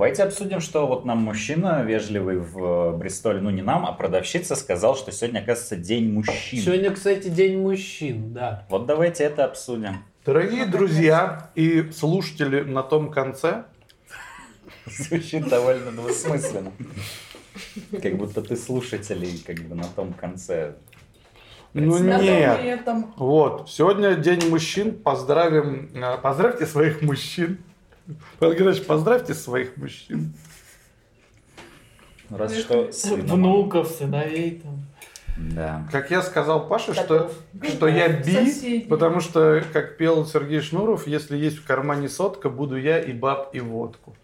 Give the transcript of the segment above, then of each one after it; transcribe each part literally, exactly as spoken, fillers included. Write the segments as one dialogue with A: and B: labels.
A: Давайте обсудим, что вот нам мужчина вежливый в Бристоле, ну не нам, а продавщица сказал, что сегодня, оказывается, день мужчин.
B: Сегодня, кстати, день мужчин, да.
A: Вот давайте это обсудим.
C: Дорогие друзья и слушатели на том конце.
A: Звучит довольно двусмысленно. Как будто ты слушателей как бы на том конце.
C: Ну
D: На том
C: нет.
D: и этом.
C: Вот, сегодня день мужчин. Поздравим, э, поздравьте своих мужчин. Павел Геннадьевич, поздравьте своих мужчин.
A: Ну, раз что сына.
B: Внуков, сыновей там.
A: Да.
C: Как я сказал Паше, что,
D: Котов.
C: что я би,
D: Соседей.
C: потому что, как пел Сергей Шнуров, если есть в кармане сотка, буду я и баб, и водку.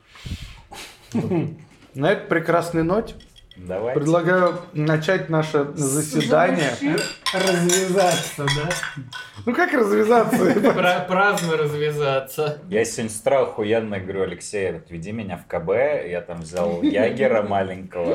C: На этой прекрасной ноте
A: Давайте.
C: предлагаю начать наше заседание.
B: Развязаться, да?
C: Ну как развязаться?
B: Пра- Праздно развязаться.
A: Я сегодня с утра охуенно говорю: Алексей, отведи меня в КБ. Я там взял ягера маленького,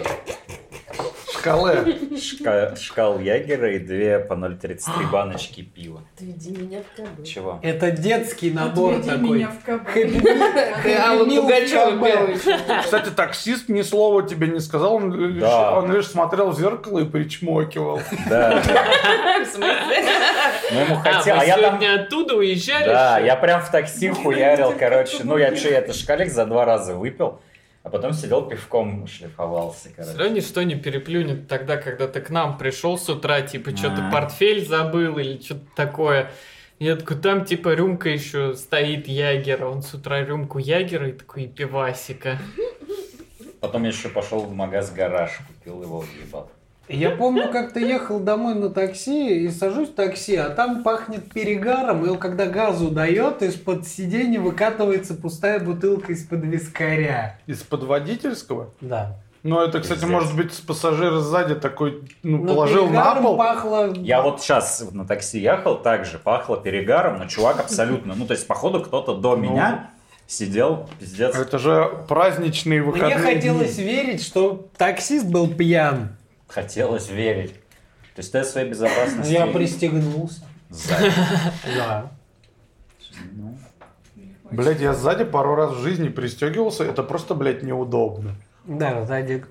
C: Шкале.
A: шка- шкал ягера и две по ноль тридцать три баночки пива.
D: Отведи меня в КБ.
A: Чего?
B: Это детский набор
D: Отведи
B: такой.
D: меня в КБ.
B: Алла Пугачёва пела.
C: Кстати, таксист ни слова тебе не сказал, он, лишь,
A: Да.
C: он лишь смотрел в зеркало и причмокивал.
A: Да.
D: В смысле?
A: Ну ему
B: А,
A: хотел,
B: вы
A: а я там...
B: сегодня оттуда уезжали?
A: Да,
B: что ли?
A: я прям в такси хуярил, короче. Ну я что, я это шкалик за два раза выпил, а потом сидел пивком шлифовался, короче.
B: Все ничто не переплюнет тогда, когда ты к нам пришел с утра, типа, что-то
A: А.
B: портфель забыл или что-то такое. Я такой, там, типа, рюмка еще стоит Ягера. Он с утра рюмку Ягера и такой, и пивасика.
A: Потом я еще пошел в магаз «Гараж», купил его, въебал.
E: Я помню, как ты ехал домой на такси и сажусь в такси, а там пахнет перегаром, и он, когда газу дает, из-под сиденья выкатывается пустая бутылка из-под вискаря.
C: Из-под водительского?
E: Да.
C: Ну, это, кстати,
A: Пиздец.
C: может быть, пассажир сзади такой, ну,
E: Но
C: положил на
E: перегаром
C: пол.
E: пахло...
A: Я вот сейчас на такси ехал, также пахло перегаром, но чувак абсолютно, ну то есть походу кто-то до меня сидел, пиздец.
C: Это же праздничные
E: Мне
C: выходные
E: хотелось
C: дни.
E: верить, что таксист был пьян.
A: Хотелось верить. То есть ты о своей безопасности...
E: Я пристегнулся.
A: Сзади.
E: Да.
A: Ну,
C: Блядь, я сзади пару раз в жизни пристегивался, это просто, блядь, неудобно.
E: Да, сзади.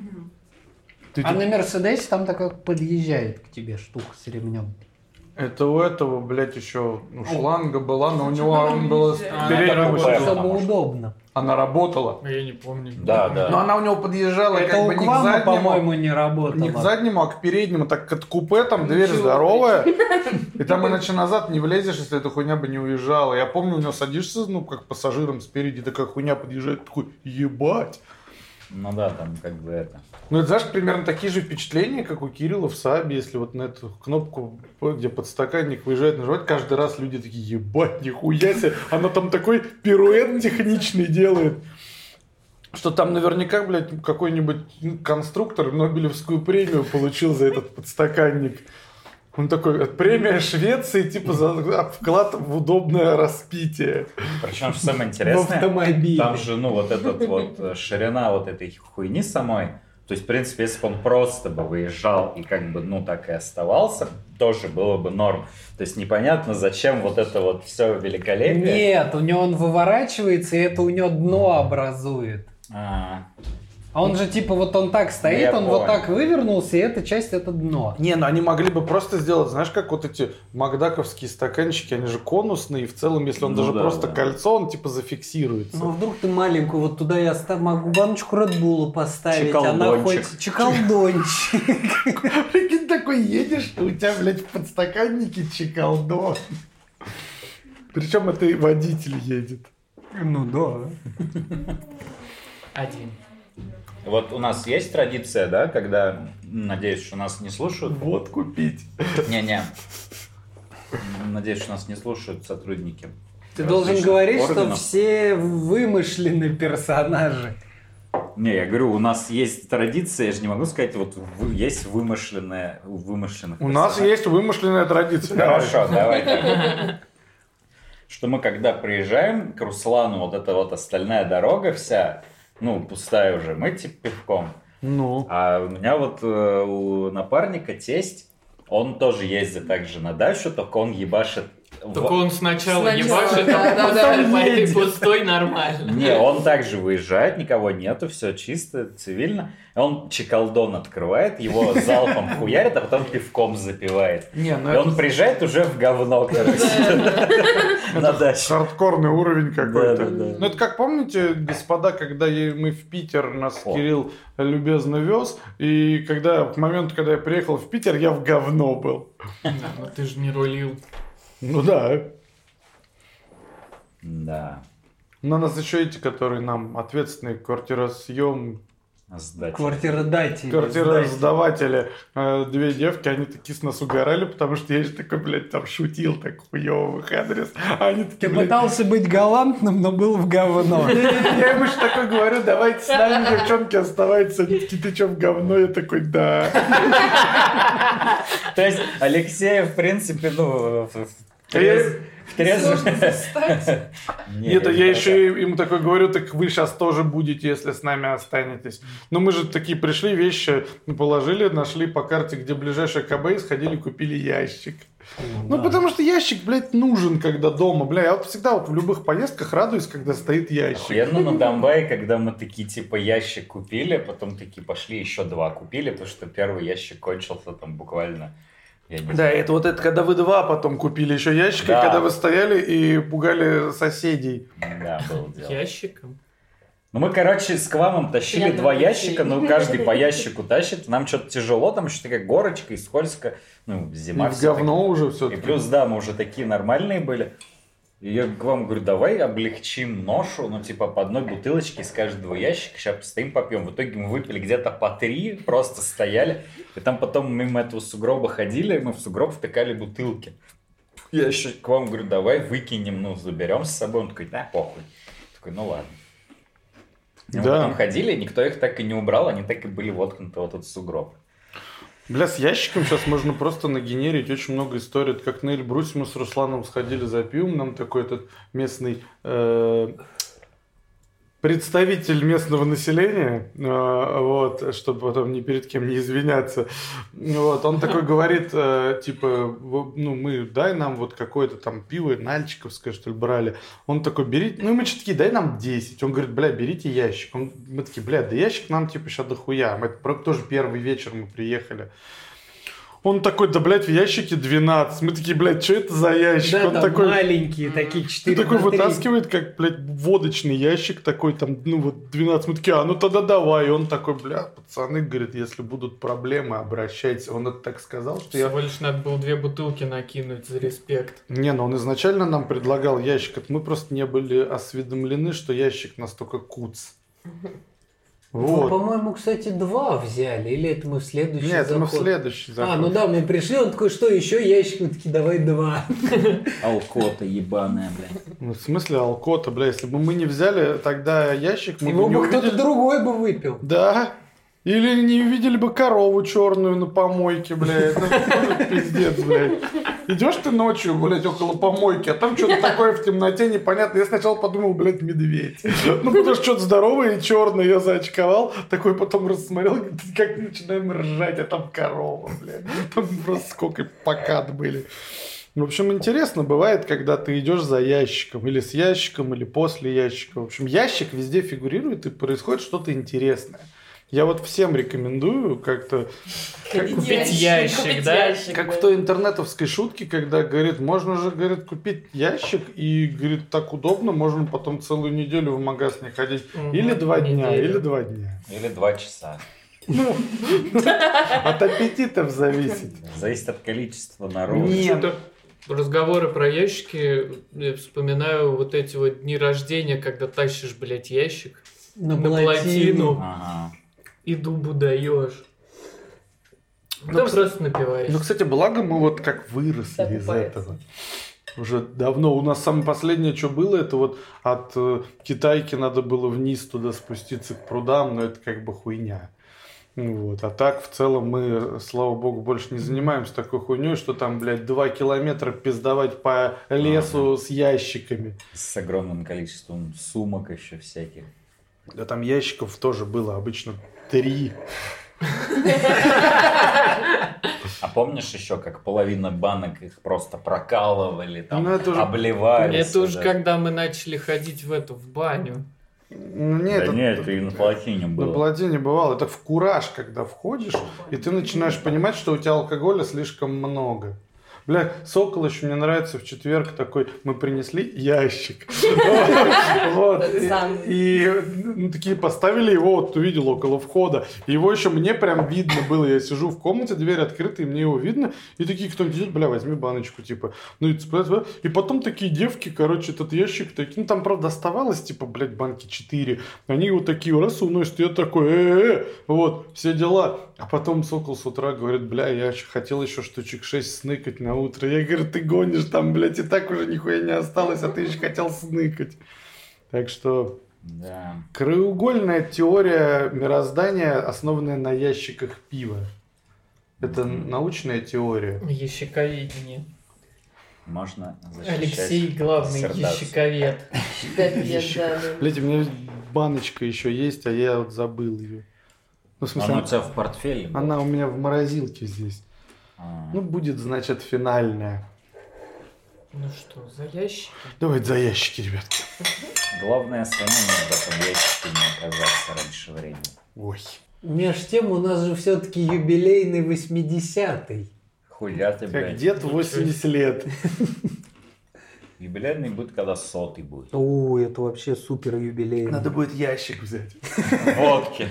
C: Ты
E: А
C: тут-
E: на Мерседесе там такая подъезжает к тебе штука с ремнем.
C: Это у этого, блядь, еще ну, шланга была, но у него было с
D: А,
C: переднего
A: это
C: щитка.
E: Чтобы удобно.
C: Она работала.
B: Я не помню.
A: Да, да.
C: Но она у него подъезжала
E: Это
C: как
E: у
C: бы не к
E: Квама,
C: заднему,
E: по-моему, не работало.
C: не к заднему, а к переднему. Так как купе, там дверь
D: Ничего.
C: здоровая. И там иначе назад не влезешь, если эта хуйня бы не уезжала. Я помню, у него садишься, ну, как пассажиром спереди, такая хуйня подъезжает, такой, ебать.
A: Ну да, там как бы это...
C: Ну, это, знаешь, примерно такие же впечатления, как у Кирилла в Сабе, если вот на эту кнопку, где подстаканник выезжает нажимать, каждый раз люди такие, ебать, нихуя себе, она там такой пируэт техничный делает, что там наверняка, блядь, какой-нибудь конструктор Нобелевскую премию получил за этот подстаканник. Он такой, премия Швеции, типа, за вклад в удобное распитие.
A: Причем, что самое
E: В
A: интересное,
E: автомобиле.
A: там же, ну, вот этот вот, э, ширина вот этой хуйни самой, то есть, в принципе, если бы он просто бы выезжал и как бы, ну, так и оставался, тоже было бы норм. То есть, непонятно, зачем вот это вот все великолепие.
E: Нет, у него он выворачивается, и это у него дно образует.
A: А,
E: А он же типа вот он так стоит,
A: Я
E: он вот
A: понял.
E: так вывернулся, и эта часть это дно.
C: Не, ну они могли бы просто сделать, знаешь, как вот эти макдаковские стаканчики, они же конусные, и в целом, если он
A: Ну
C: даже
A: да,
C: просто
A: да.
C: кольцо, он типа зафиксируется.
E: Ну вдруг ты маленькую, вот туда я оста- могу баночку Редбула поставить, она
A: Чекалдончик.
E: хоть чекалдончик.
C: Прикинь, такой едешь, и у тебя, блядь, в подстаканнике чекалдон. Причем это и водитель едет.
E: Ну да.
B: Один.
A: вот у нас есть традиция, да, когда, надеюсь, что нас не слушают.
C: Водку пить.
A: Не-не. Надеюсь, что нас не слушают сотрудники.
E: Ты должен
A: различных
E: говорить, что
A: органов.
E: все вымышленные персонажи.
A: Не, я говорю, у нас есть традиция, я же не могу сказать, вот вы- есть вымышленная, вымышленных
C: У нас
A: персонажей.
C: есть вымышленная традиция.
A: Хорошо, давай так. Что мы когда приезжаем к Руслану, вот эта вот остальная дорога вся, ну, пустая уже, мы типа пивком.
C: Ну.
A: А у меня вот э, у напарника тесть, он тоже ездит также на дачу, только он ебашит
B: Только он сначала
D: Сначала,
B: ебашит,
D: да,
B: а
D: да,
B: потом
D: да.
B: по этой пустой нормально.
A: Не, он также выезжает, никого нету, все чисто, цивильно. Он чекалдон открывает, его залпом хуярит, а потом пивком запивает.
C: Не, ну
A: И
C: это
A: он приезжает уже в говно, короче. На даче.
C: хардкорный уровень какой-то.
A: Да, да, да.
C: Ну это как помните, господа, когда я- мы в Питер, нас
A: О.
C: Кирилл любезно вез, и когда к моменту, когда я приехал в Питер, я в говно был.
B: Ну ты же не рулил.
C: Ну да.
A: Да.
C: Но у нас еще эти, которые нам ответственные квартиросъем,
A: Сдать.
E: Квартиродатели.
C: квартиросдаватели, э, две девки, они такие с нас угорали, потому что я же такой, блядь, там шутил так хуёво в их адрес. А они
E: Ты
C: такие, блядь,
E: пытался быть галантным, но был в говно.
C: я ему же такой говорю, давайте с нами, девчонки, оставайтесь. Они такие, ты чё, в говно? Я такой, да.
A: То есть Алексей, в принципе, ну, в- в
C: А я-
A: трез- в трезвом... Не,
C: Нет, я
A: не
C: еще ему такой говорю, так вы сейчас тоже будете, если с нами останетесь. Но мы же такие пришли, вещи положили, нашли по карте, где ближайший КБ, и сходили, купили ящик. Ну, потому что ящик, блядь, нужен, когда дома. Бля, я вот всегда вот в любых поездках радуюсь, когда стоит ящик.
A: Охуенно на Донбайе, когда мы такие, типа, ящик купили, потом такие пошли, еще два купили, потому что первый ящик кончился там буквально, я не
C: Да,
A: знаю.
C: это вот это, когда вы два потом купили еще ящик,
A: Да.
C: и когда вы стояли и пугали соседей.
A: Да, было дело.
B: Ящиком.
A: Ну, мы, короче, с Квамом тащили
D: Прям
A: два
D: на
A: ящика,
D: пути.
A: ну, каждый по ящику тащит. Нам что-то тяжело, там еще такая горочка и скользко. Ну,
C: И
A: зима
C: в
A: всё-таки.
C: говно уже все.
A: И плюс, да, мы уже такие нормальные были. И я к вам говорю, давай облегчим ношу, ну, типа, по одной бутылочке из каждого ящика, сейчас постоим, попьем. В итоге мы выпили где-то по три, просто стояли. И там потом мимо этого сугроба ходили, и мы в сугроб втыкали бутылки. Я еще к вам говорю, давай выкинем, ну, заберем с собой. Он такой, да, похуй. Такой, ну ладно. И мы
C: Да.
A: потом ходили, никто их так и не убрал, они так и были воткнуты в этот сугроб.
C: Бля, с ящиком сейчас можно просто нагенерить очень много историй. Это как на Эльбрусе мы с Русланом сходили за пивом, нам такой этот местный э, представитель местного населения, э, вот, чтобы потом ни перед кем не извиняться, вот, он такой говорит, э, типа, в- ну, мы, дай нам вот какое-то там пиво, нальчиковское, что ли, брали. Он такой, берите, ну, и мы что такие, дай нам десять. Он говорит, бля, берите ящик. Он, мы такие, бля, да ящик нам, типа, сейчас дохуя. Мы, это про- тоже первый вечер мы приехали. Он такой, да, блядь, в ящике двенадцать. Мы такие, блядь, что это за ящик?
E: Да,
C: Он
E: там
C: такой,
E: маленькие, такие
C: ты
E: четыре
C: такой
E: на три.
C: вытаскивает, как, блядь, водочный ящик такой, там, ну, вот двенадцать. Мы такие, а, ну, тогда давай. И он такой, бля, пацаны, говорит, если будут проблемы, обращайтесь. Он это так сказал, что я...
B: Всего лишь надо было две бутылки накинуть за респект.
C: Не, ну, он изначально нам предлагал ящик. Это мы просто не были осведомлены, что ящик настолько куц.
E: Мы,
C: Вот.
E: по-моему, кстати, два взяли. Или это мы в следующий
C: Нет, это мы в
E: заход?
C: следующий заход.
E: А, ну да, мы пришли, он такой, что еще ящик? Мы такие, давай два.
A: Алкота ебаная, блядь.
C: Ну, в смысле алкота, бля, если бы мы не взяли тогда ящик, мы
E: Его
C: бы не
E: бы кто-то
C: увидели...
E: другой бы выпил.
C: Да. Или не увидели бы корову черную на помойке, блядь. Ну, тоже пиздец, блядь. Идешь ты ночью, блядь, около помойки, а там что-то такое в темноте непонятно. Я сначала подумал, блядь, медведь. Ну, потому что что-то здоровое и черное я заочковал. Такой потом рассмотрел, как начинаем ржать, а там корова, блядь. Там просто сколько покат были. В общем, интересно бывает, когда ты идешь за ящиком, или с ящиком, или после ящика. В общем, ящик везде фигурирует, и происходит что-то интересное. Я вот всем рекомендую как-то, как,
B: Купить ящик,
D: купить
B: да?
D: ящик,
C: как
D: да.
C: в той интернетовской шутке, когда говорит, можно же, говорит, купить ящик, и, говорит, так удобно, можно потом целую неделю в магаз не ходить.
B: Мгм,
C: Или два дня,
B: неделю.
C: или два дня.
A: Или два часа.
C: Ну, от аппетитов зависит.
A: Зависит от количества народа.
C: Нет.
B: Что-то разговоры про ящики, я вспоминаю вот эти вот дни рождения, когда тащишь, блядь, ящик
E: На
B: на плотину
A: Ага.
B: и дубу даешь.
C: Ну,
B: Там
C: кстати-
B: просто напиваешься.
C: Ну, кстати, благо мы вот как выросли из
D: Окупается.
C: этого. Уже давно. У нас самое последнее, что было, это вот от э, Китайки надо было вниз туда спуститься к прудам, но это как бы хуйня. Ну Вот. А так, в целом, мы, слава богу, больше не занимаемся такой хуйней, что там, блядь, два километра пиздовать по лесу с ящиками.
A: С огромным количеством сумок еще всяких.
C: Да там ящиков тоже было обычно три.
A: А помнишь еще, как половина банок их просто прокалывали, там,
C: Ну, это уже-
A: обливались?
B: Это уже
A: да.
B: когда мы начали ходить в эту, в баню.
C: Ну,
A: Да
C: нет,
A: нет, это и на плотине
C: на
A: было.
C: плотине бывало. Это в кураж, когда входишь, и ты начинаешь понимать, что у тебя алкоголя слишком много. Бля, Сокол еще мне нравится в четверг такой, мы принесли ящик. Вот.
D: Тот самый.
C: И ну, такие поставили его, вот увидел около входа. И его еще мне прям видно было. Я сижу в комнате, дверь открыта, и мне его видно. И такие, кто-нибудь идет, бля, возьми баночку, типа. Ну и цепляют. И потом такие девки, короче, этот ящик такие. Ну там, правда, оставалось, типа, блядь, банки четыре. Они вот такие раз уносят, и я такой, э-э-э, вот, все дела. А потом Сокол с утра говорит, бля, я еще хотел еще штучек шесть сныкать на утро. Я говорю, ты гонишь, там, блядь, и так уже нихуя не осталось, а ты еще хотел сныкать. Так что
A: Да.
C: краеугольная теория мироздания, основанная на ящиках пива. Это научная теория.
B: Ящиковедение.
A: Можно защищать
B: Алексей главный
A: диссертацию.
B: ящиковед.
D: Капец, да, да.
C: Блядь, у меня баночка еще есть, а я вот забыл ее. Ну, в смысле,
A: Она у тебя в портфеле была?
C: она у меня в морозилке здесь.
A: А.
C: Ну, будет, значит, финальная.
B: Ну что, за ящики?
C: Давайте за ящики, ребятки.
A: Главное самому в этом ящике не оказаться раньше времени.
C: Ой.
E: Меж тем у нас же все-таки юбилейный восьмидесятый.
A: Хуя ты,
C: Как
A: блядь.
C: дед восемьдесят лет.
A: Юбилейный будет, когда сотый будет.
E: О, это вообще супер юбилейный.
C: Надо будет ящик взять.
A: Водки.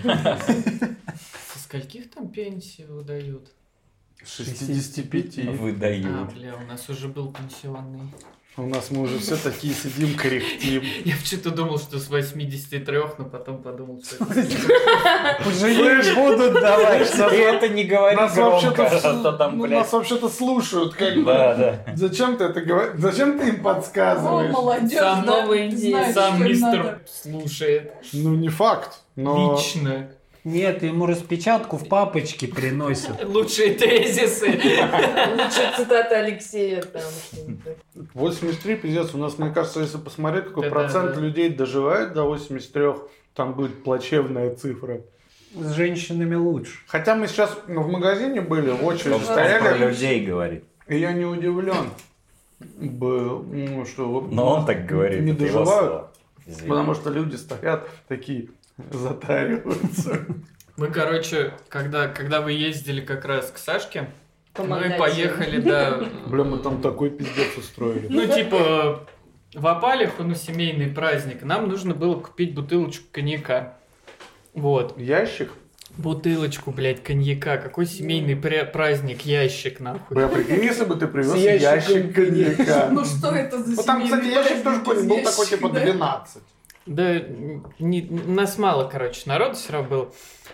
B: Со скольких там пенсии выдают?
C: шестидесяти пяти.
B: А,
A: Выдают.
B: бля, у нас уже был пенсионный.
C: У нас мы уже все такие сидим, кряхтим.
B: Я почему-то думал, что с восьмидесяти трёх, но потом подумал, что это...
E: Уже не будут давать.
A: Ты это не говори
C: Нас
A: громко,
C: вообще-то,
A: а то там,
C: ну,
A: блядь.
C: нас вообще-то слушают, как бы.
A: Да, да.
C: Зачем ты это говоришь? Зачем ты им
D: О,
C: подсказываешь?
D: молодежь,
B: Сам
D: да,
B: новый
D: ты
B: идея,
D: знаешь,
B: сам
D: чем
B: мистер
D: надо.
B: слушает.
C: Ну, не факт, но...
B: Лично.
E: Нет, ему распечатку в папочке приносят.
B: Лучшие тезисы.
D: Лучше цитата Алексея там что-нибудь.
C: восемьдесят три, пиздец, у нас, мне кажется, если посмотреть, какой
B: Да,
C: процент
B: да.
C: людей доживает до восемьдесят трёх, там будет плачевная цифра.
E: С женщинами лучше.
C: Хотя мы сейчас ну, в магазине были, в очереди
A: Он про
C: стояли,
A: людей говорит.
C: и я не удивлен был, ну, что
A: Но он так говорит.
C: не
A: это его
C: доживают,
A: слова. Извини.
C: потому что люди стоят такие, затариваются.
B: Мы, короче, когда, когда вы ездили как раз к Сашке,
D: Помогать
B: мы
D: им.
B: поехали, да,
C: Бля, мы там такой пиздец устроили.
B: ну, типа, в Апалиху, ну, семейный праздник, нам нужно было купить бутылочку коньяка. Вот.
C: Ящик?
B: Бутылочку, блядь, коньяка. Какой семейный пре- праздник, ящик, нахуй.
C: Бля, прикинь, если бы ты привез
E: С ящиком
C: ящик коньяка.
D: Ну что это за
C: Вот там, кстати,
D: семейный
C: ящик тоже
D: праздник
C: был
D: из
C: такой,
D: ящика,
C: типа,
D: да?
C: двенадцать.
B: Да, не, нас мало, короче, народу все равно было.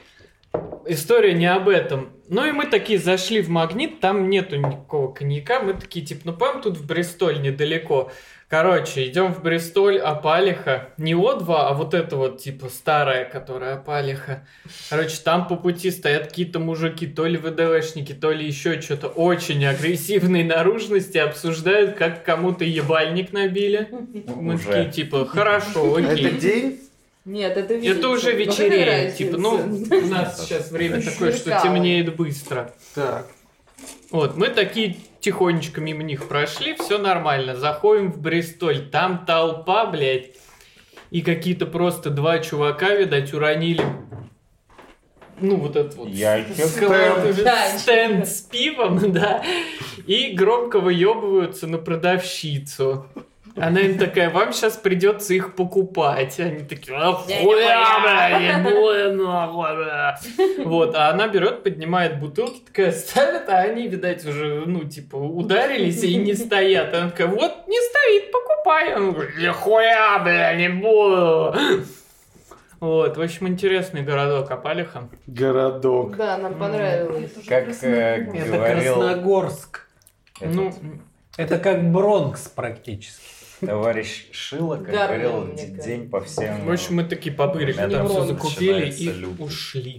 B: История не об этом. Ну и мы такие зашли в Магнит, там нету никакого коньяка. Мы такие, типа, ну пойдем тут в Бристоль недалеко. Короче, идем в Бристоль, Апалиха. Не О два, а вот это вот, типа, старая, которая Апалиха. Короче, там по пути стоят какие-то мужики, то ли ВДВшники, то ли еще что-то очень агрессивной наружности, обсуждают, как кому-то ебальник набили. Мы
A: Уже.
B: такие, типа, хорошо, окей.
C: Это день?
D: Нет, это вечер.
B: Это уже
D: Ну, какая
B: вечереет.
D: разница?
B: Типа, ну, у нас сейчас время такое, что
D: Сверкало.
B: темнеет быстро.
C: Так.
B: Вот, мы такие тихонечко мимо них прошли, все нормально. Заходим в Бристоль, там толпа, блядь. И какие-то просто два чувака, видать, уронили, ну, вот этот вот
A: Ящик.
B: склад, уже
D: Да,
B: стенд с пивом, да. И громко выебываются на продавщицу. Она им такая, вам сейчас придется их покупать. Они такие, ахуя, бля, не буду, нахуй, бля». Вот, а она берет, поднимает бутылки, такая ставит, а они, видать, уже, ну, типа, ударились и не стоят. Она такая, вот, не стоит, покупай. Он говорит, нихуя, бля, не буду. Вот, в общем, интересный городок Апалиха.
C: Городок.
D: Да, нам понравилось.
A: Как э,
E: Это
A: говорил
E: Красногорск.
A: этот
B: Ну,
E: Это как Бронкс практически.
A: товарищ Шило, как
D: Гармин,
A: говорил,
D: мне
A: д-
D: кажется.
A: день по всем...
B: в общем, мы такие по бырикам
A: Рядом
B: там все
D: Бронкс
B: закупили
A: начинается
B: и
A: лютый.
B: ушли.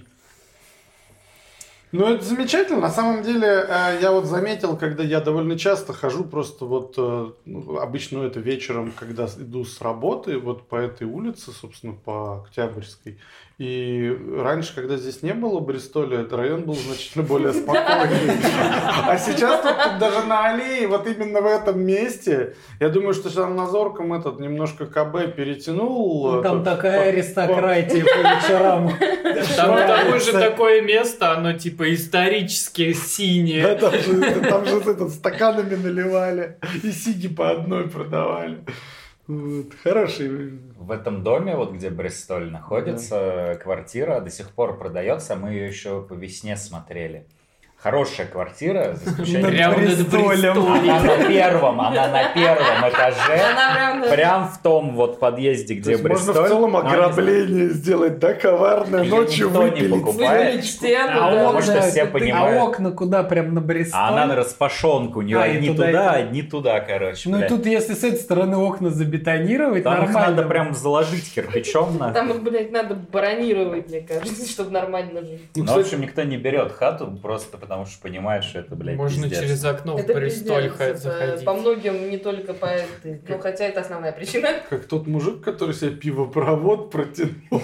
C: Ну, это замечательно. На самом деле, э, я вот заметил, когда я довольно часто хожу просто вот, э, ну, обычно это вечером, когда иду с работы, вот по этой улице, собственно, по Октябрьской, И раньше, когда здесь не было Бристоля, этот район был значительно более спокойный. А сейчас тут даже на аллее, вот именно в этом месте, я думаю, что там на Зорком этот немножко КБ перетянул.
E: Там такая аристократия по вечерам.
B: Там к тому же такое место, оно типа исторически
C: Да,
B: синее.
C: там же, там же этот, стаканами наливали и сиги по одной продавали. Вот. Хороший.
A: В этом доме, вот где Бристоль находится, квартира до сих пор продается, мы ее еще по весне смотрели. Хорошая квартира, за исключением...
B: Прямо над Бристолем.
A: Она на первом, она на первом этаже,
D: Она прям...
A: прям в том вот подъезде,
C: То
A: где
C: есть можно
A: Бристоль.
C: в целом
A: но не
C: ограбление сделать, да, коварное,
A: Её
C: ночью
A: никто не
C: выпилить.
A: покупает.
D: Выпилить стену,
E: А
D: да.
A: Потому что
E: окна-
A: все
E: ты-
A: понимают.
E: А окна куда? Прям на Бристоль?
A: А она на распашонку, у нее
E: А, и
A: одни
E: туда, и
A: туда,
E: туда.
A: одни туда, короче.
E: Ну и
A: блядь.
E: тут, если с этой стороны окна забетонировать,
A: Там их
E: нормально.
A: надо прям заложить кирпичом на.
D: Там их, блядь, надо бронировать, мне кажется, чтобы нормально жить.
C: Ну,
A: Ну, в
C: кстати,
A: общем, никто не берет хату, просто потому что понимает, что это, блядь,
B: Можно
A: пиздец.
B: через окно в
D: Это
B: Бристоль
D: пиздец,
B: ходить,
D: это
B: заходить.
D: по многим, не только по этой. Ну, хотя это основная причина.
C: как тот мужик, который себе пивопровод протянул.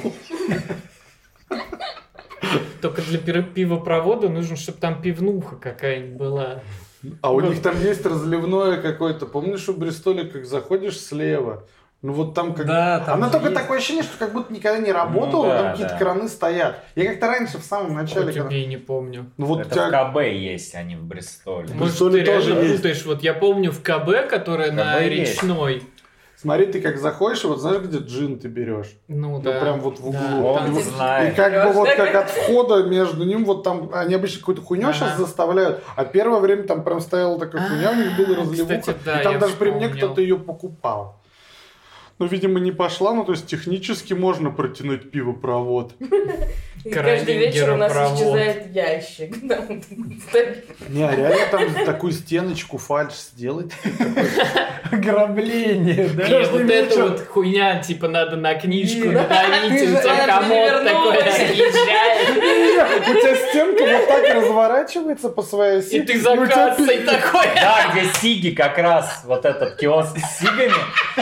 B: Только для пир- пивопровода нужно, чтобы там пивнуха какая-нибудь была.
C: А у них там есть разливное какое-то. Помнишь, у Бристоля, как заходишь слева? Ну вот там как...
E: Да, там
C: Она
E: же
C: только
E: есть.
C: такое ощущение, что как будто никогда не работала,
A: Ну да,
C: там какие-то
A: да.
C: краны стоят. Я как-то раньше в самом начале...
B: Хоть
C: когда-
B: убей, не помню.
C: Ну вот у
A: Это
C: тебя...
A: в КБ есть, а не в Бристоле.
C: В
B: Может,
C: Бристоле
B: ты
C: тоже
B: реально
C: есть.
B: путаешь. Вот я помню в КБ, которая на
A: КБ есть.
B: речной.
C: Смотри, ты как заходишь, и вот знаешь, где джин ты берешь?
B: Ну
C: Ну,
B: да.
C: прям вот в
B: Да,
C: углу.
A: Он
B: там-
C: И
A: знает.
C: как бы
D: Берёшь,
C: вот
D: да?
C: как от входа между ним, вот там, они обычно какую-то хуйню
B: Ага.
C: сейчас заставляют, а первое время там прям стояла такая хуйня, у них была
B: А,
C: разливуха,
B: кстати, да,
C: и там
B: я
C: даже при мне
B: вспомнил.
C: кто-то ее покупал. Ну, видимо, не пошла, ну, то есть технически можно протянуть пивопровод.
D: И каждый вечер у нас
B: Карабингеропровод.
D: исчезает ящик. Там стоит.
C: Не, а реально там такую стеночку фальш сделать.
E: Ограбление, да?
B: Не,
C: Каждый
B: вот эта
C: вечер.
B: вот хуйня, типа, надо на книжку
E: Не,
B: надавить,
E: ты
B: и у
E: же-
B: тебя
D: она
B: комод такой
D: перевернулась.
B: разъезжает,
C: У тебя стенка вот так разворачивается по своей оси.
B: и ты
C: и
B: за
C: у тебя
B: кассой
C: пи-
B: такой.
A: Да, где сиги как раз, вот этот киоск с сигами.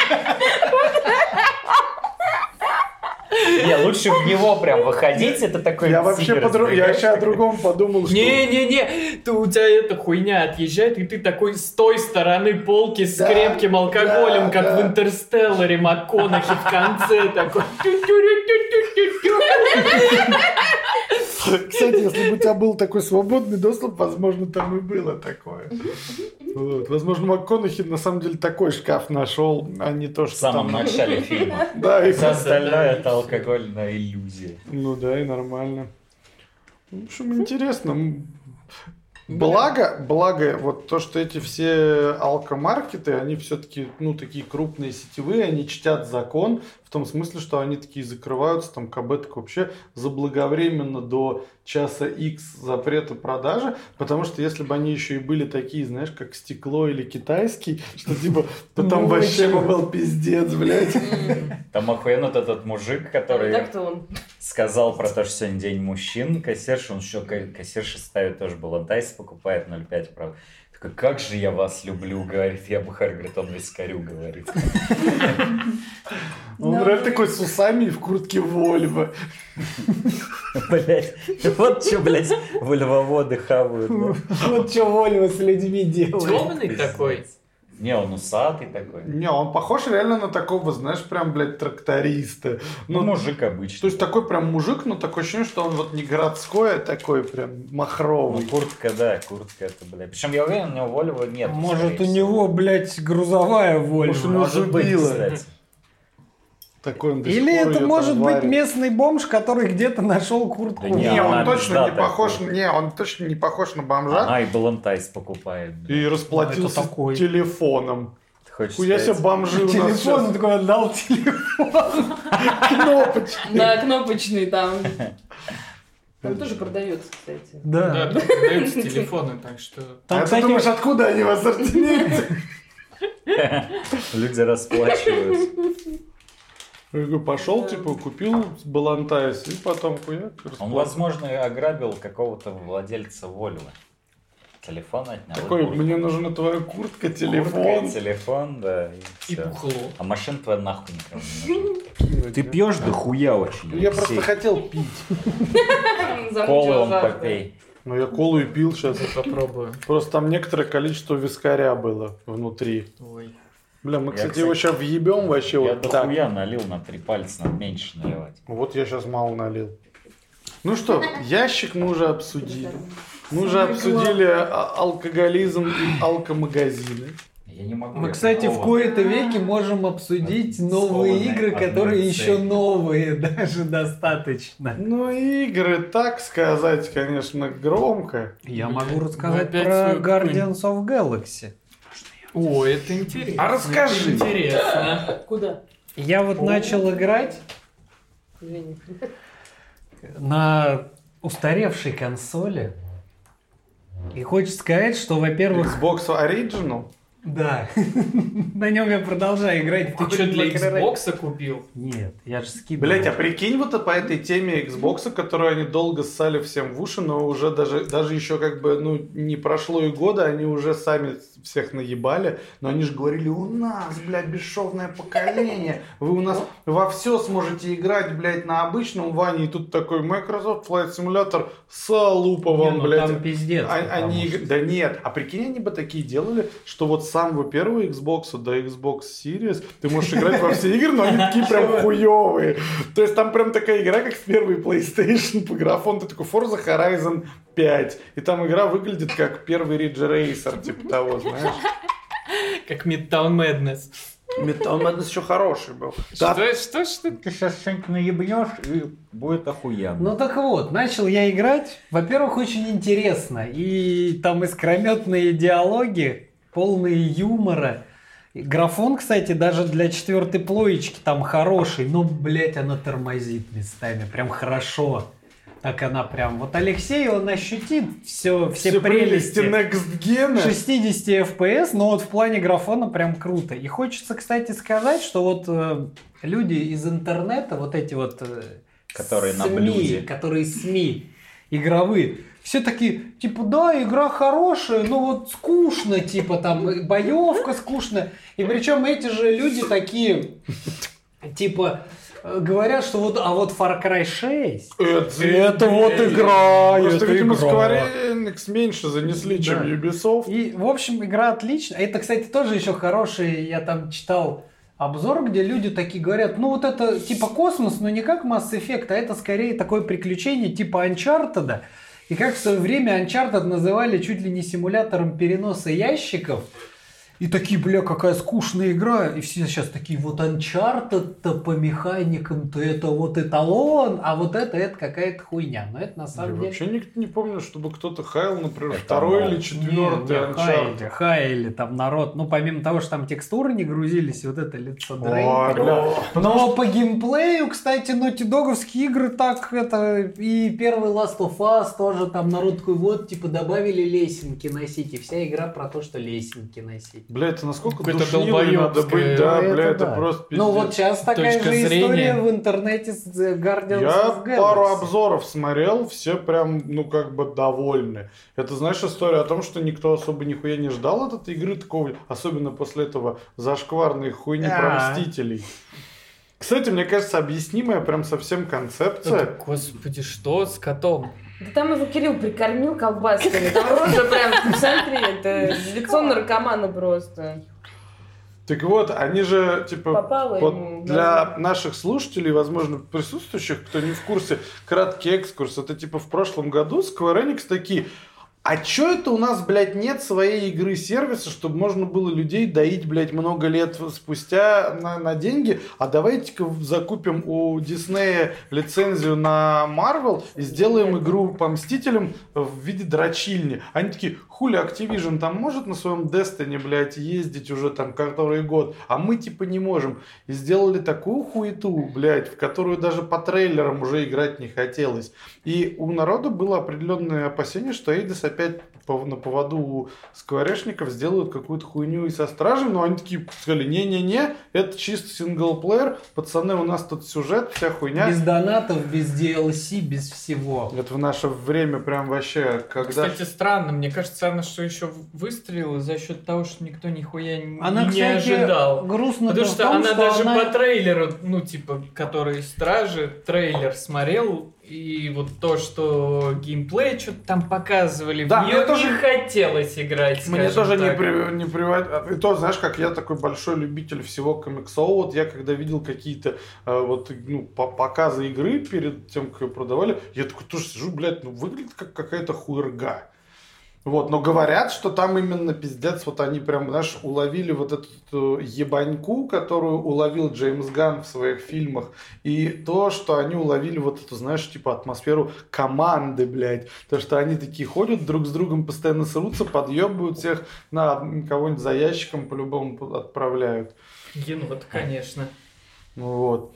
A: Не, лучше в него прям выходить, это такой
C: Я вообще
A: сигарет
C: подруг- я
A: сбегаешь,
C: вообще о
A: такой.
C: другом подумал, что...
B: Не-не-не, ты, у тебя эта хуйня отъезжает, и ты такой с той стороны полки с
C: Да,
B: крепким алкоголем,
C: да,
B: как
C: да.
B: в Интерстелларе МакКонахи в конце такой.
C: Кстати, если бы у тебя был такой свободный доступ, возможно, там и было такое. Вот. Возможно, МакКонахи на самом деле такой шкаф нашел, а не то,
A: В
C: что
A: самом
C: там...
A: начале фильма.
C: Да, и...
A: Все остальное это алкогольная иллюзия.
C: Ну да, и нормально. В общем, интересно. М, Благо, благо, вот то, что эти все алкомаркеты, они все-таки, ну, такие крупные сетевые, они чтят закон, в том смысле, что они такие закрываются, там, КБ так вообще заблаговременно до часа X запрета продажи, потому что если бы они еще и были такие, знаешь, как стекло или китайский, что типа, то там
E: Ну,
C: вообще
E: чё?
C: бы был пиздец, блядь.
A: Там охуенно вот этот мужик, который
D: Так-то он.
A: сказал про то, что сегодня день мужчин, кассирша, он еще ка- кассирша ставит тоже балантайс, покупает ноль пять, правда. Такой, как же я вас люблю, говорит, я Бухарь, говорит, он вискарю, говорит.
C: Он
D: Да.
C: реально такой с усами и в куртке Вольво.
A: Блять, вот что, блядь, вольвоводы хавают. да.
E: Вот что Вольво с людьми делает.
B: Темный такой.
A: Не, он усатый такой.
C: Не, он похож реально на такого, знаешь, прям, блядь, тракториста.
A: Ну,
C: Ну,
A: мужик обычный.
C: то есть такой прям мужик, но такое ощущение, что он вот не городской, а такой прям
A: Ну,
C: махровый.
A: куртка, да, куртка это, блядь. Причем я уверен, у него Вольво нет.
E: Может,
A: скорее
E: у
A: всего.
E: него, блядь, грузовая
C: Может, у
E: Вольво.
C: него
A: Может быть,
C: зубило.
A: кстати.
C: Такой он до сих
E: Или
C: пор
E: это
C: её
E: может
C: там
E: быть
C: варит.
E: местный бомж, который где-то нашел куртку.
A: Да не,
C: Не,
A: она
C: он точно
A: пизда
C: не похож,
A: такой.
C: не, он точно не похож на бомжа.
A: Ага, и балантайс покупает.
C: И расплатился
E: Это такой.
C: телефоном.
A: Ты хочешь
C: Хуя себе
A: сказать?
C: бомжи у нас
E: Телефон,
C: сейчас.
E: он такой отдал телефон.
C: Кнопочный.
D: Да, кнопочный там. Там тоже продается, кстати.
B: Да,
E: Да.
B: тут продаются телефоны, так что...
C: А
E: Там,
C: ты
E: кстати,
C: думаешь, откуда они в ассортименте?
A: Люди расплачиваются.
C: Я говорю, пошел, типа, купил балантайс, и потом хуяк
A: Он,
C: расплатился.
A: возможно, ограбил какого-то владельца Вольво. Телефон отнял.
C: Такой,
A: куртку.
C: мне нужна твоя куртка,
A: Куртка,
C: телефон.
A: телефон, да. И,
B: И
A: всё.
B: бухло.
A: А машина твоя нахуй никому не нужна. Ты пьешь до хуя очень.
C: Я
A: Алексей.
C: просто хотел пить.
A: Колы он
D: Замучил
A: попей.
C: Но я колу и пил сейчас.
B: Попробую.
C: Просто там некоторое количество вискаря было внутри.
B: Ой.
C: Бля, мы,
A: Я,
C: кстати,
A: кстати,
C: его сейчас въебем вообще
A: Я
C: вот
A: до
C: так.
A: хуя налил на три пальца, надо меньше наливать.
C: Вот я сейчас мало налил. Ну что, ящик мы уже обсудили. Мы уже
D: Самое
C: обсудили а- алкоголизм и алкомагазины.
A: Я не могу.
E: Мы,
A: я
E: кстати, в
A: такого-
E: кои-то веке можем обсудить новые
A: Скованные
E: игры,
A: одной
E: которые еще
A: целью.
E: новые, даже достаточно.
C: Ну, игры, так сказать, конечно, громко.
E: Я могу рассказать
B: опять
E: про
B: свою
E: Guardians of Galaxy.
B: О, это интересно.
C: А расскажи.
B: Это интересно.
D: Куда?
E: Я вот начал играть
D: Извини.
E: на устаревшей консоли. И хочется сказать, что, во-первых,
C: Xbox Original?
E: да, на нем я продолжаю играть.
B: Ты что, для Xbox купил?
E: Нет, я же скидывал.
C: Блять, а прикинь вот по этой теме Xbox, которую они долго ссали всем в уши, но уже даже, даже еще как бы, ну, не прошло и года, они уже сами всех наебали, но они же говорили, у нас, блядь, бесшовное поколение, вы у нас во все сможете играть, блядь, на обычном Ване, и тут такой Microsoft Flight Simulator с луповым,
E: Не, ну
C: блядь.
E: там пиздец.
C: А-
E: потому
C: они,
E: что-
C: иг- да нет, а прикинь, они бы такие делали, что вот с самого первого Xbox до Xbox Series ты можешь играть во все игры, но они такие прям хуёвые. То есть там прям такая игра, как в первый PlayStation по графону, ты такой Forza Horizon пять, и там игра выглядит как первый Ridge Racer, типа того, знаешь.
B: Как Midtown Madness.
C: Metal Madness еще хороший был. Да,
B: Что, что, что?
A: Ты сейчас что-нибудь наебнешь, и будет охуенно.
E: Ну так вот, начал я играть. Во-первых, очень интересно. И там искрометные диалоги, полные юмора. И графон, кстати, даже для четвертой плоечки там хороший. Но, блять, она тормозит местами. Прям хорошо. Так она прям... Вот Алексей, он ощутит все, все,
C: все
E: прелести.
C: Next Gen.
E: шестьдесят эф пи эс, но вот в плане графона прям круто. И хочется, кстати, сказать, что вот э, люди из интернета, вот эти вот э,
A: Которые на
E: СМИ,
A: блюде.
E: которые СМИ игровые, все такие, типа, да, игра хорошая, но вот скучно, типа там и боевка скучно. И причем эти же люди такие, типа, э, говорят, что вот, а вот Far Cry шесть,
C: Это,
E: это вот игра,
C: Просто,
E: это
C: видимо,
E: игра.
C: Square Enix меньше занесли, чем
E: Да.
C: Ubisoft.
E: И, в общем, игра отличная. Это, кстати, тоже еще хороший, я там читал обзор, где люди такие говорят, ну вот это типа космос, но не как Mass Effect, а это скорее такое приключение типа Uncharted. И как в свое время Uncharted называли чуть ли не симулятором переноса ящиков. И такие, бля, какая скучная игра. И все сейчас такие, вот Uncharted-то по механикам-то это вот эталон, а вот это, это какая-то хуйня. Но это на
C: Я
E: самом деле...
C: вообще не, не помню, чтобы кто-то хаял, например,
A: Это
C: второй
A: мол.
C: или четвертый
E: Не, не, хаяли,
C: Uncharted.
E: хаяли там народ. Ну, помимо того, что там текстуры не грузились, и вот это лицо
C: Ой,
E: Дрейка.
C: бля.
E: Но по геймплею, кстати, Naughty Dog'овские игры так это... И первый Last of Us тоже там народ такой, вот, типа, добавили лесенки носить. И вся игра про то, что лесенки носить.
C: Бля, это насколько
B: Какое-то
C: душнилой надо быть,
B: долбоёбское.
C: да,
E: Это
C: бля, это
E: да.
C: просто пиздец.
E: Ну, вот сейчас такая
B: Точка
E: же
B: зрения.
E: история в интернете с э, Guardians
C: Я
E: of Galaxy.
C: пару обзоров смотрел, все прям, ну, как бы довольны. Это, знаешь, история о том, что никто особо нихуя не ждал от этой игры такого, особенно после этого зашкварной хуйни
E: Да.
C: про Мстителей. Кстати, мне кажется, объяснимая прям совсем концепция.
B: Это, господи, что с котом?
D: Да там его Кирилл прикормил колбасками. Там рожа прям, посмотри, это лицо наркомана просто.
C: Так вот, они же, типа,
D: Попало
C: вот
D: ему в
C: для
D: глаза.
C: наших слушателей, возможно, присутствующих, кто не в курсе, краткий экскурс. Это, типа, в прошлом году Square Enix такие... А чё это у нас, блядь, нет своей игры-сервиса, чтобы можно было людей доить, блядь, много лет спустя на, на деньги? А давайте-ка закупим у Диснея лицензию на Marvel и сделаем игру по Мстителям в виде дрочильни. Они такие, хули, Activision там может на своем Destiny, блядь, ездить уже там который год, а мы типа не можем. И сделали такую хуету, блядь, в которую даже по трейлерам уже играть не хотелось. И у народа было определенное опасение, что Эйдос опять по- на поводу у скворечников сделают какую-то хуйню и со Стражей, но они такие сказали, не-не-не, это чисто синглплеер, пацаны, у нас тут сюжет, вся хуйня.
E: Без донатов, без ди эл си, без всего.
C: Это в наше время прям вообще, когда...
B: Кстати, странно, мне кажется, она что еще выстрелила за счет того, что никто нихуя не,
E: Она,
B: не
E: кстати,
B: ожидал.
E: грустно
B: Потому
E: в
B: что
E: том,
B: она
E: что
B: даже
E: она-
B: по трейлеру, ну, типа, который Стражи, трейлер смотрел, и вот то, что геймплей что-то там показывали,
C: Да,
B: в
C: мне
B: неё
C: тоже-
B: не хотелось играть,
C: Мне
B: скажем
C: тоже не,
B: так.
C: при, не приводит. И то, знаешь, как я такой большой любитель всего комиксового, вот я когда видел какие-то э, вот, ну, по- показы игры перед тем, как ее продавали, я такой тоже сижу, блядь, ну выглядит как какая-то хуерга. Вот, но говорят, что там именно пиздец, вот они прям, знаешь, уловили вот эту ебаньку, которую уловил Джеймс Ганн в своих фильмах, и то, что они уловили вот эту, знаешь, типа атмосферу команды, блядь, то, что они такие ходят друг с другом, постоянно срутся, подъебывают всех, на кого-нибудь за ящиком по-любому отправляют.
B: Енот, конечно.
C: Вот.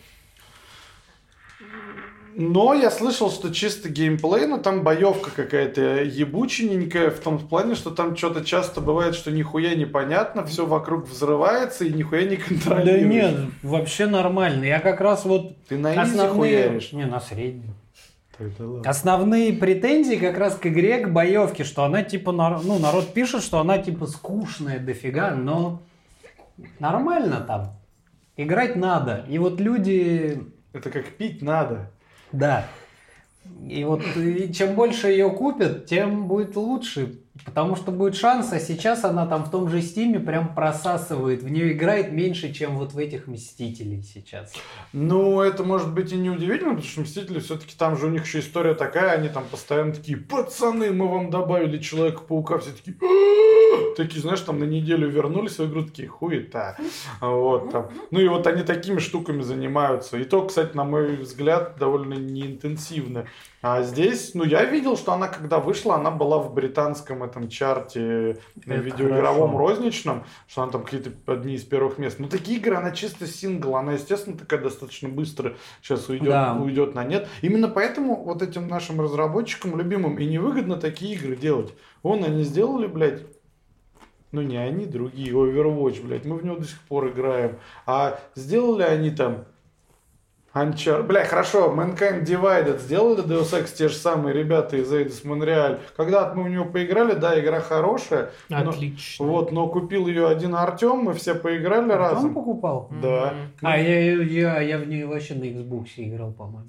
C: Но я слышал, что чисто геймплей, но там боевка какая-то ебученькая в том плане, что там что-то часто бывает, что нихуя непонятно, все вокруг взрывается и нихуя не
E: Да
C: контролируешь.
E: нет, вообще нормально. Я как раз вот
C: Ты на изи
E: основные...
C: хуяришь?
E: Не, на среднем.
C: Тогда ладно.
E: Основные претензии как раз к игре, к боевке, что она типа, нар- ну, народ пишет, что она типа скучная дофига, но нормально там. Играть надо. И вот люди,
C: Это как пить надо.
E: да. И вот и чем больше ее купят, тем будет лучше. Потому что будет шанс, а сейчас она там в том же Стиме прям просасывает. В нее играет меньше, чем вот в этих Мстителей сейчас.
C: Ну, это может быть и не удивительно, потому что Мстители все-таки там же у них еще история такая, они там постоянно такие, пацаны, мы вам добавили Человека-паука, все такие, «А-а-а!» такие, знаешь, там на неделю вернулись в игру, такие, хуета. Вот, там. Ну и вот они такими штуками занимаются. И то, кстати, на мой взгляд, довольно неинтенсивно. А здесь, ну, я видел, что она, когда вышла, она была в британском этом чарте на
E: Это
C: видеоигровом
E: хорошо.
C: розничном, что она там какие-то одни из первых мест. Но такие игры, она чисто сингл, она, естественно, такая достаточно быстро сейчас уйдет,
E: Да.
C: уйдет на нет. Именно поэтому вот этим нашим разработчикам любимым и невыгодно такие игры делать. Вон они сделали, блядь, ну не они, другие, Overwatch, блядь, мы в него до сих пор играем. А сделали они там Uncharted. Бля, хорошо, Mankind Divided сделали Deus Ex, те же самые ребята из Eidos Montreal. Когда мы в него поиграли, да, игра хорошая. но-
B: Отлично.
C: вот, но купил ее один Артем, мы все поиграли
E: Он
C: разом.
E: покупал?
C: Да.
E: А, я, я, я в нее вообще на Xbox играл, по-моему.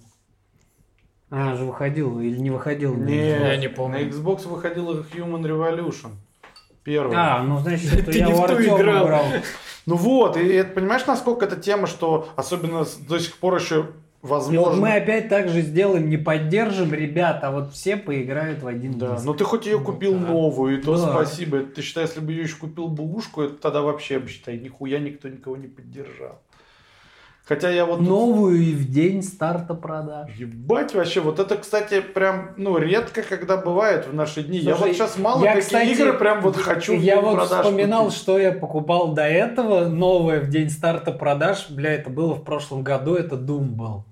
E: Она же выходила или не выходила?
C: Не,
B: Я не помню.
C: на Xbox выходила Human Revolution. Первый.
E: А, ну значит, это
B: Ты
E: я
B: не
E: у
B: в ту
E: Артема
B: играл.
E: играл.
C: Ну вот, и это, понимаешь, насколько эта тема, что особенно с- до сих пор еще
E: И вот
C: возможно.
E: мы опять так же сделаем, не поддержим ребят, а вот все поиграют в один
C: Да,
E: диск.
C: но ты хоть ее
E: Ну,
C: купил
E: да.
C: новую, и то
E: Да.
C: спасибо. Это ты считай, если бы ее еще купил бушку, это тогда вообще, бы, считай, нихуя никто никого не поддержал. Хотя я вот... тут-
E: Новую и в день старта продаж.
C: Ебать вообще, вот это, кстати, прям, ну, редко, когда бывает в наши дни. я
E: Слушай,
C: вот сейчас мало
E: я,
C: какие
E: кстати,
C: игры прям вот хочу в
E: Я
C: день
E: вот
C: продаж
E: вспоминал,
C: купить.
E: что я покупал до этого, новое в день старта продаж. Бля, это было в прошлом году, это Doom был.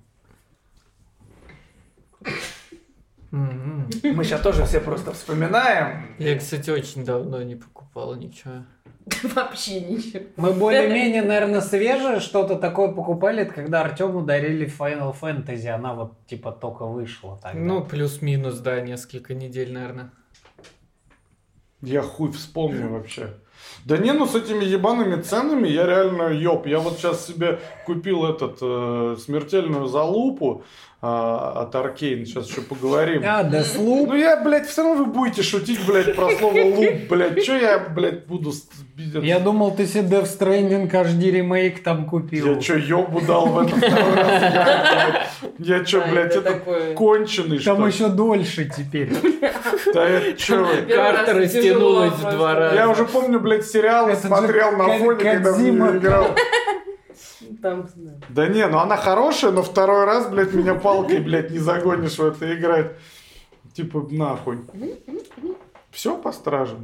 B: М-м.
C: Мы сейчас тоже все просто вспоминаем.
B: Я, кстати, очень давно не покупал ничего.
D: Вообще ничего.
E: Мы более-менее, наверное, свежее что-то такое покупали, это когда Артему дарили Final Fantasy, она вот типа только вышла тогда.
B: Ну, плюс-минус, да, несколько недель, наверное.
C: Я хуй вспомню вообще. Да не, ну с этими ебаными ценами я реально ёб. Я вот сейчас себе купил этот э, смертельную залупу э, от Аркейн. Сейчас еще поговорим.
E: А, Deathloop.
C: Ну я, блядь, все равно вы будете шутить, блядь, про слово луп, блядь. Че я, блядь, буду... с- бить-
E: Я думал, ты себе Death Stranding эйч ди ремейк там купил.
C: Я чё, ёбу дал в этом второй раз играть, блядь? Я чё,
D: Да,
C: блядь,
D: это
C: это
D: такое.
C: конченый, что
E: Там
C: ли?
E: еще дольше теперь.
C: Да это чё вы?
D: Первый
B: Карта
D: раз
B: растянулась
D: тяжело
B: в
D: просто.
B: два раза.
C: Я уже помню, блядь, сериалы
E: Это же
C: смотрел на
E: Ка-
C: фоне, когда в
E: Кодзима.
C: неё играл.
D: Там, да.
C: Да не, ну она хорошая, но второй раз, блядь, меня палкой, блядь, не загонишь в это играть. Типа, нахуй. Все по стражам.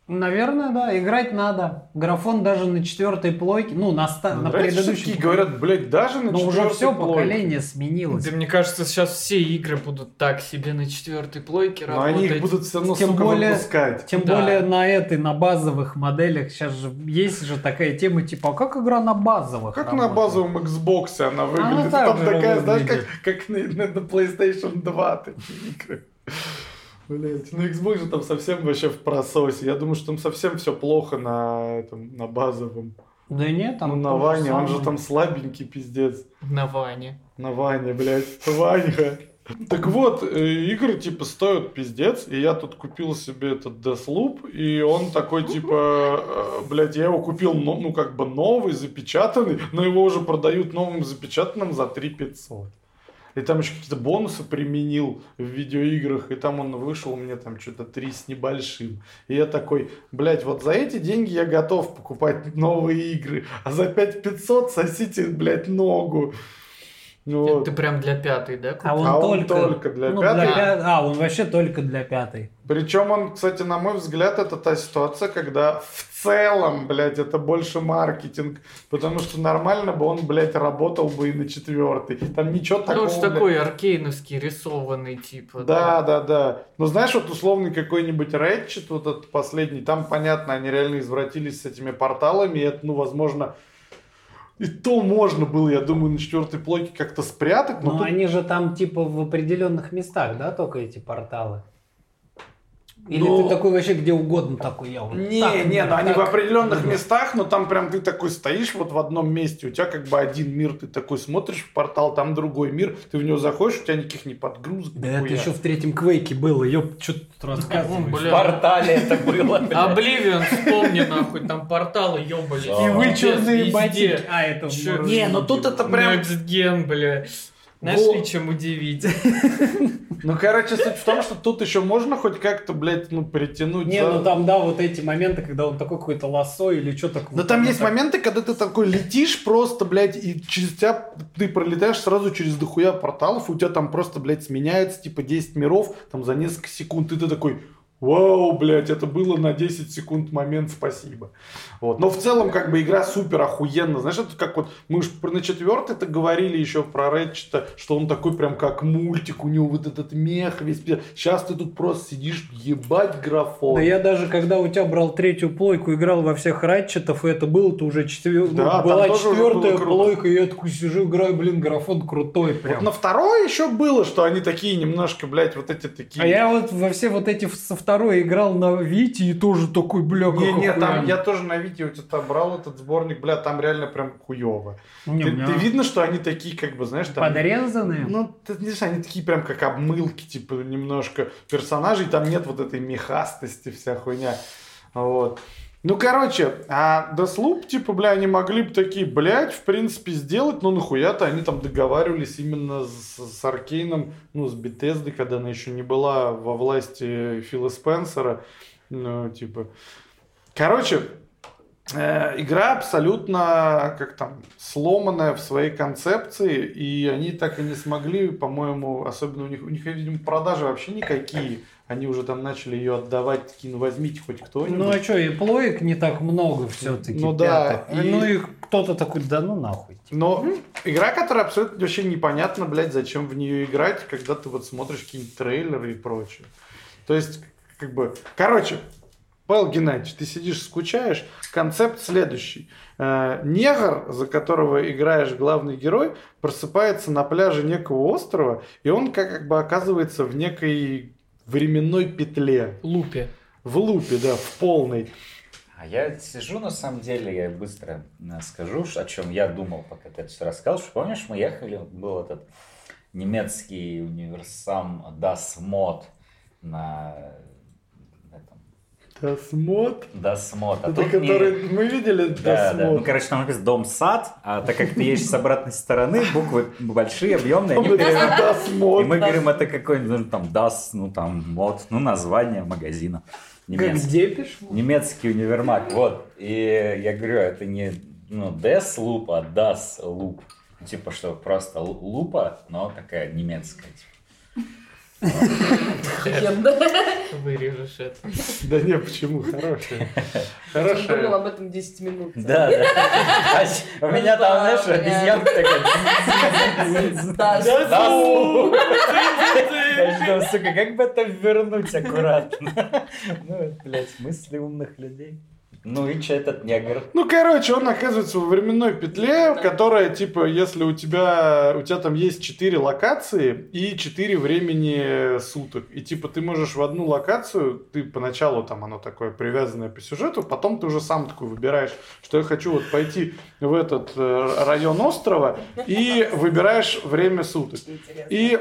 E: Наверное, да, играть надо. Графон даже на четвертой плойке, ну, на, ста- на
C: Раньше
E: предыдущей
C: такие
E: плойке.
C: говорят, блядь, даже на
E: Но
C: четвертой
E: уже все
C: плойке.
E: поколение сменилось.
B: Да мне кажется, сейчас все игры будут так себе на четвертой плойке
C: Но
B: работать.
C: они их будут все равно,
E: Тем
C: сука,
E: более-
C: выпускать.
E: Тем
B: Да.
E: более на этой, на базовых моделях, сейчас же есть же такая тема, типа, а как игра на базовых
C: Как на
E: работает?
C: базовом Xbox она выглядит.
E: так
C: Там
E: же
C: такая, знаешь,
E: выглядит.
C: как, как на, на- на PlayStation два такие игры. Блять, ну Xbox же там совсем вообще в прососе. Я думаю, что там совсем все плохо на, этом, на базовом.
E: Да нет, там
C: Ну на
E: то же
C: Ване, он же
E: самое.
C: там слабенький пиздец.
B: На Ване.
C: На Ване, блядь. Ванька. Так вот, э, игры типа стоят пиздец, и я тут купил себе этот Deathloop, и он такой типа, э, блядь, я его купил, ну, ну как бы новый, запечатанный, но его уже продают новым запечатанным за три тысячи пятьсот. И там еще какие-то бонусы применил в видеоиграх, и там он вышел мне там что-то три с небольшим. И я такой, блядь, вот за эти деньги я готов покупать новые игры, а за пять тысяч пятьсот сосите, блядь, ногу. Вот.
B: Ты прям для пятой, да?
E: А он,
C: А он
E: только,
C: только для
E: ну,
C: пятой?
E: пя- А, он вообще только для пятой.
C: Причем он, кстати, на мой взгляд, это та ситуация, когда в целом, блядь, это больше маркетинг, потому что нормально бы он, блядь, работал бы и на четвертой. Там ничего
B: Ну,
C: такого,
B: уж
C: блядь.
B: такой аркейновский, рисованный, типа.
C: Да, да, да. Ну, знаешь, вот условный какой-нибудь Ratchet, вот этот последний, там, понятно, они реально извратились с этими порталами, и это, ну, возможно, и то можно было, я думаю, на четвертой плойке как-то спрятать, но
E: Но
C: тут-
E: они же там типа в определенных местах, да, только эти порталы? Или
C: Ну,
E: ты такой вообще где угодно такой, я вот
C: Не,
E: так,
C: не, ну они
E: так.
C: в определенных местах, но там прям ты такой стоишь вот в одном месте, у тебя как бы один мир, ты такой смотришь в портал, там другой мир, ты в него заходишь, у тебя никаких не подгрузок.
E: Да это
C: нихуя.
E: еще в третьем Квейке было, ёп, что ты тут рассказываешь?
A: В
B: Бля.
A: портале это было, блядь.
B: Обливион, вспомни, нахуй, там порталы ёбались.
A: Да.
E: И вы
B: Везде,
E: черные
B: везде.
E: ботинки. А, это...
B: Чё?
E: в-
C: Не, ну тут это прям...
B: Next Gen, бля. Нашли чем удивить.
C: Ну, короче, суть в том, что тут еще можно хоть как-то, блядь, ну, притянуть.
E: Не,
C: за-
E: ну там, да, вот эти моменты, когда он такой какой-то лассо или что такое.
C: Да там есть моменты, когда ты такой летишь просто, блядь, и через тебя ты пролетаешь сразу через дохуя порталов, и у тебя там просто, блядь, сменяется типа десять миров, там за несколько секунд, и ты такой, вау, блядь, это было на десять секунд момент, спасибо. Вот. Но в целом, как бы, игра супер охуенно. Знаешь, это как вот, мы уж на четвертой-то говорили еще про Ratchet, что он такой прям как мультик, у него вот этот мех весь. Сейчас ты тут просто сидишь, ебать графон.
E: Да я даже, когда у тебя брал третью плойку, играл во всех ратчетов, и это было-то уже четвер...
C: Да,
E: ну,
C: там
E: была
C: тоже уже
E: четвертая
C: было круто.
E: плойка, и я такой сижу, играю, блин, графон крутой прям.
C: Вот на второй еще было, что они такие немножко, блядь, вот эти такие...
E: А я вот во все вот эти со второй играл на Вите, и тоже такой, бля, как
C: Не-не, там
E: охуенно.
C: я тоже на видео у-то брал этот сборник, бля, там реально прям хуёво.
E: Не,
C: Ты,
E: у меня
C: ты видно, что они такие, как бы, знаешь, там...
E: подрезанные.
C: Ну, ты не знаешь, они такие прям как обмылки, типа, немножко персонажей, там нет вот этой мехастости, вся хуйня. Вот. Ну, короче, а Deathloop, типа, бля, они могли бы такие, блядь, в принципе, сделать, но нахуя-то они там договаривались именно с, с Аркейном, ну, с Bethesda, когда она еще не была во власти Фила Спенсера, ну, типа... Короче, э, игра абсолютно, как там, сломанная в своей концепции, и они так и не смогли, по-моему, особенно у них, у них, видимо, продажи вообще никакие. Они уже там начали ее отдавать, такие, ну возьмите хоть кто-нибудь.
E: Ну а что, и плоек не так много все-таки.
C: Ну да, и-
E: Ну и кто-то такой, да ну нахуй.
C: Но игра, которая абсолютно вообще непонятно, блядь, зачем в нее играть, когда ты вот смотришь какие-нибудь трейлеры и прочее. То есть, как бы, короче, Павел Геннадьевич, ты сидишь, скучаешь. Концепт следующий. Э, негр, за которого играешь главный герой, просыпается на пляже некого острова, и он как, как бы оказывается в некой временной петле.
B: Лупе.
C: В лупе, да, в полной.
A: А я сижу, на самом деле, я быстро э, скажу, ш- о чем я думал, пока ты это все рассказываешь. Помнишь, мы ехали, был этот немецкий универсам Das Mod на этом,
C: Das Mod.
A: Das Mod. А
C: Это
A: тут не-
C: который мы видели
A: Да,
C: Das
A: да. Ну,
C: Mod.
A: короче, там написано дом-сад, а так как ты едешь с обратной стороны, буквы большие, объемные, они
C: Это
A: переводят.
C: Das
A: И
C: Mod.
A: мы говорим, это какой-нибудь, ну, там, Das, ну, там, мод, ну, название магазина.
E: Как
A: Немецкий.
E: Депеш?
A: Немецкий универмаг, вот. И я говорю, это не, ну, Des Loop, а Das Loop. Типа, что просто л- лупа, но такая немецкая. Типа.
B: Вырежешь это.
C: Да не, почему? Хорошая.
D: Я
C: Хорошая.
D: думал об этом десять минут.
A: Да, да. А У меня там, знаешь,
D: Да,
A: обезьянка такая.
D: Да,
A: Да,
D: да.
A: фу. Я жду, сука, как бы это вернуть аккуратно? Ну, блядь, мысли умных людей. Ну и че этот негр?
C: Ну, короче, он оказывается во временной петле, которая, типа, если у тебя, у тебя там есть четыре локации и четыре времени суток. И, типа, ты можешь в одну локацию, ты поначалу там оно такое привязанное по сюжету, потом ты уже сам такой выбираешь, что я хочу вот пойти в этот э, район острова и выбираешь время суток. И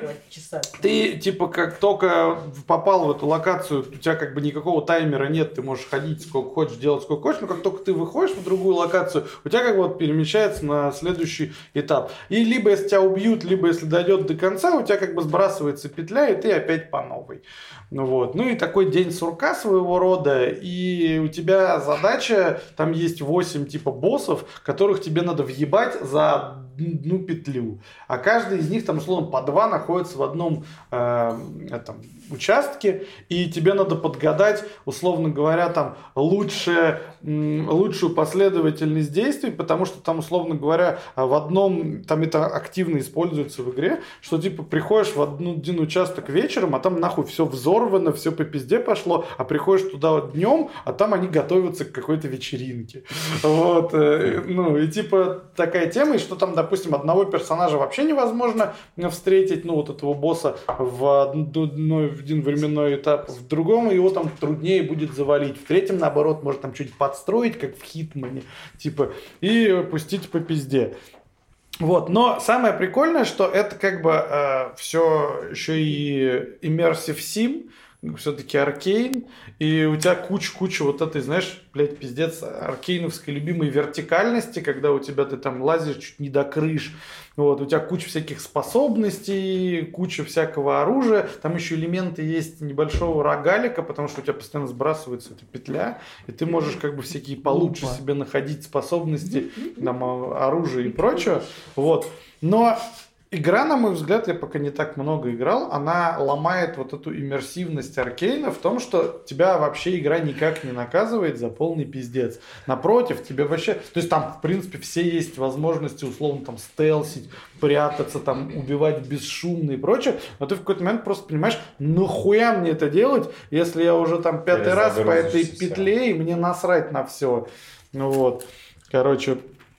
C: ты, типа, как только попал в эту локацию, у тебя как бы никакого таймера нет, ты можешь ходить сколько хочешь, делать сколько хочешь, но как только ты выходишь в другую локацию, у тебя как бы вот перемещается на следующий этап. И либо если тебя убьют, либо если дойдет до конца, у тебя как бы сбрасывается петля, и ты опять по новой. Ну вот. Ну и такой день сурка своего рода, и у тебя задача, там есть восемь типа боссов, которых тебе надо въебать за одну петлю. А каждый из них там, условно, по два находится в одном э, этом, участке, и тебе надо подгадать, условно говоря, там лучше, м, лучшую последовательность действий, потому что там, условно говоря, в одном, там это активно используется в игре, что типа приходишь в один, один участок вечером, а там нахуй все взорвано, все по пизде пошло, а приходишь туда вот днем, а там они готовятся к какой-то вечеринке. Вот, ну и типа такая тема, и что там, допустим, одного персонажа вообще невозможно встретить, ну вот этого босса в одной в один временной этап, в другом его там труднее будет завалить, в третьем, наоборот, может там что-нибудь подстроить, как в Хитмане, типа, и пустить по пизде. Вот, но самое прикольное, что это как бы э, все еще и immersive sim, все-таки Аркейн, и у тебя куча-куча вот этой, знаешь, блядь, пиздец, аркейновской любимой вертикальности, когда у тебя ты там лазишь чуть не до крыш, вот, у тебя куча всяких способностей, куча всякого оружия, там еще элементы есть небольшого рогалика, потому что у тебя постоянно сбрасывается эта петля, и ты можешь как бы всякие получше
E: Опа.
C: себе находить способности, там, оружие и прочее, вот, но... Игра, на мой взгляд, я пока не так много играл, она ломает вот эту иммерсивность Аркейна в том, что тебя вообще игра никак не наказывает за полный пиздец. Напротив, тебе вообще... То есть там, в принципе, все есть возможности, условно, там, стелсить, прятаться, там, убивать бесшумно и прочее, но ты в какой-то момент просто понимаешь, нахуя мне это делать, если я уже там пятый раз по этой петле, и мне насрать на все. Ну вот, короче...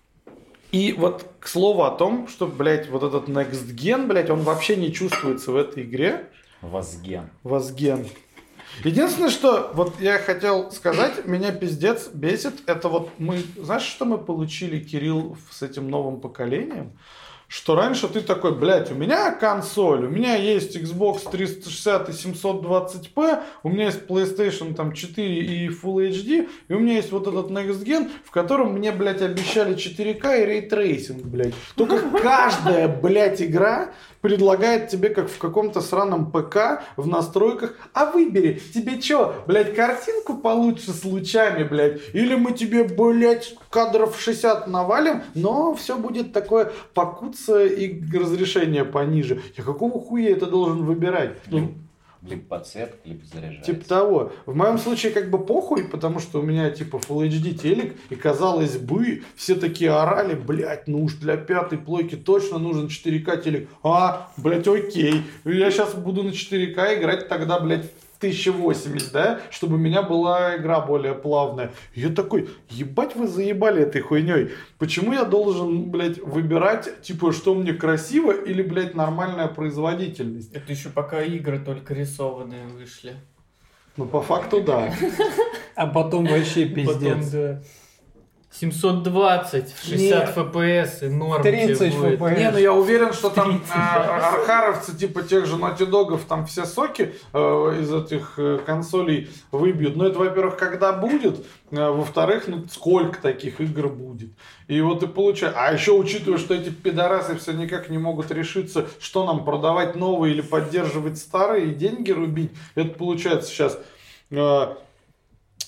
C: И вот к слову о том, что, блядь, вот этот Next Gen, блядь, он вообще не чувствуется в этой игре.
A: Возген.
C: Возген. Единственное, что вот я хотел сказать, меня пиздец бесит, это вот мы, знаешь, что мы получили, Кирилл, с этим новым поколением? Что раньше ты такой, блядь, у меня консоль, у меня есть Xbox триста шестьдесят и семьсот двадцать пэ, у меня есть PlayStation там четыре и Full эйч ди, и у меня есть вот этот Next Gen, в котором мне, блядь, обещали четыре ка и рейтрейсинг, блядь. Только каждая, блядь, игра предлагает тебе, как в каком-то сраном ПК, в настройках, а выбери, тебе что, блядь, картинку получше с лучами, блядь, или мы тебе, блядь, кадров шестьдесят навалим, но все будет такое покуться и разрешение пониже. Я какого хуя это должен выбирать? Ну,
A: Либо подсветка, либо заряжается.
C: типа того. В моем случае как бы похуй, потому что у меня типа Full эйч ди телек, и казалось бы, все такие орали, блядь, ну уж для пятой плойки точно нужен четыре ка телек. А, блядь, окей. Я сейчас буду на четыре ка играть тогда, блядь, в тысяча восемьдесят, да, чтобы у меня была игра более плавная. И я такой, ебать вы заебали этой хуйней. Почему я должен, блядь, выбирать, типа, что мне красиво или, блядь, нормальная производительность?
B: Это еще пока игры только рисованные вышли.
C: Ну, по факту, да.
E: А потом вообще
B: Потом,
E: пиздец.
B: да. семьсот двадцать в шестьдесят эф пи эс и норм
E: тридцать
B: тебе будет.
E: эф пи эс.
C: Не, ну я уверен, что там э, архаровцы, типа тех же Naughty Dog'ов, там все соки э, из этих э, консолей выбьют. Но это, во-первых, когда будет, э, во-вторых, ну сколько таких игр будет. И вот и получается. А еще учитывая, что эти пидорасы все никак не могут решиться, что нам продавать новые или поддерживать старые и деньги рубить, это получается сейчас... Э,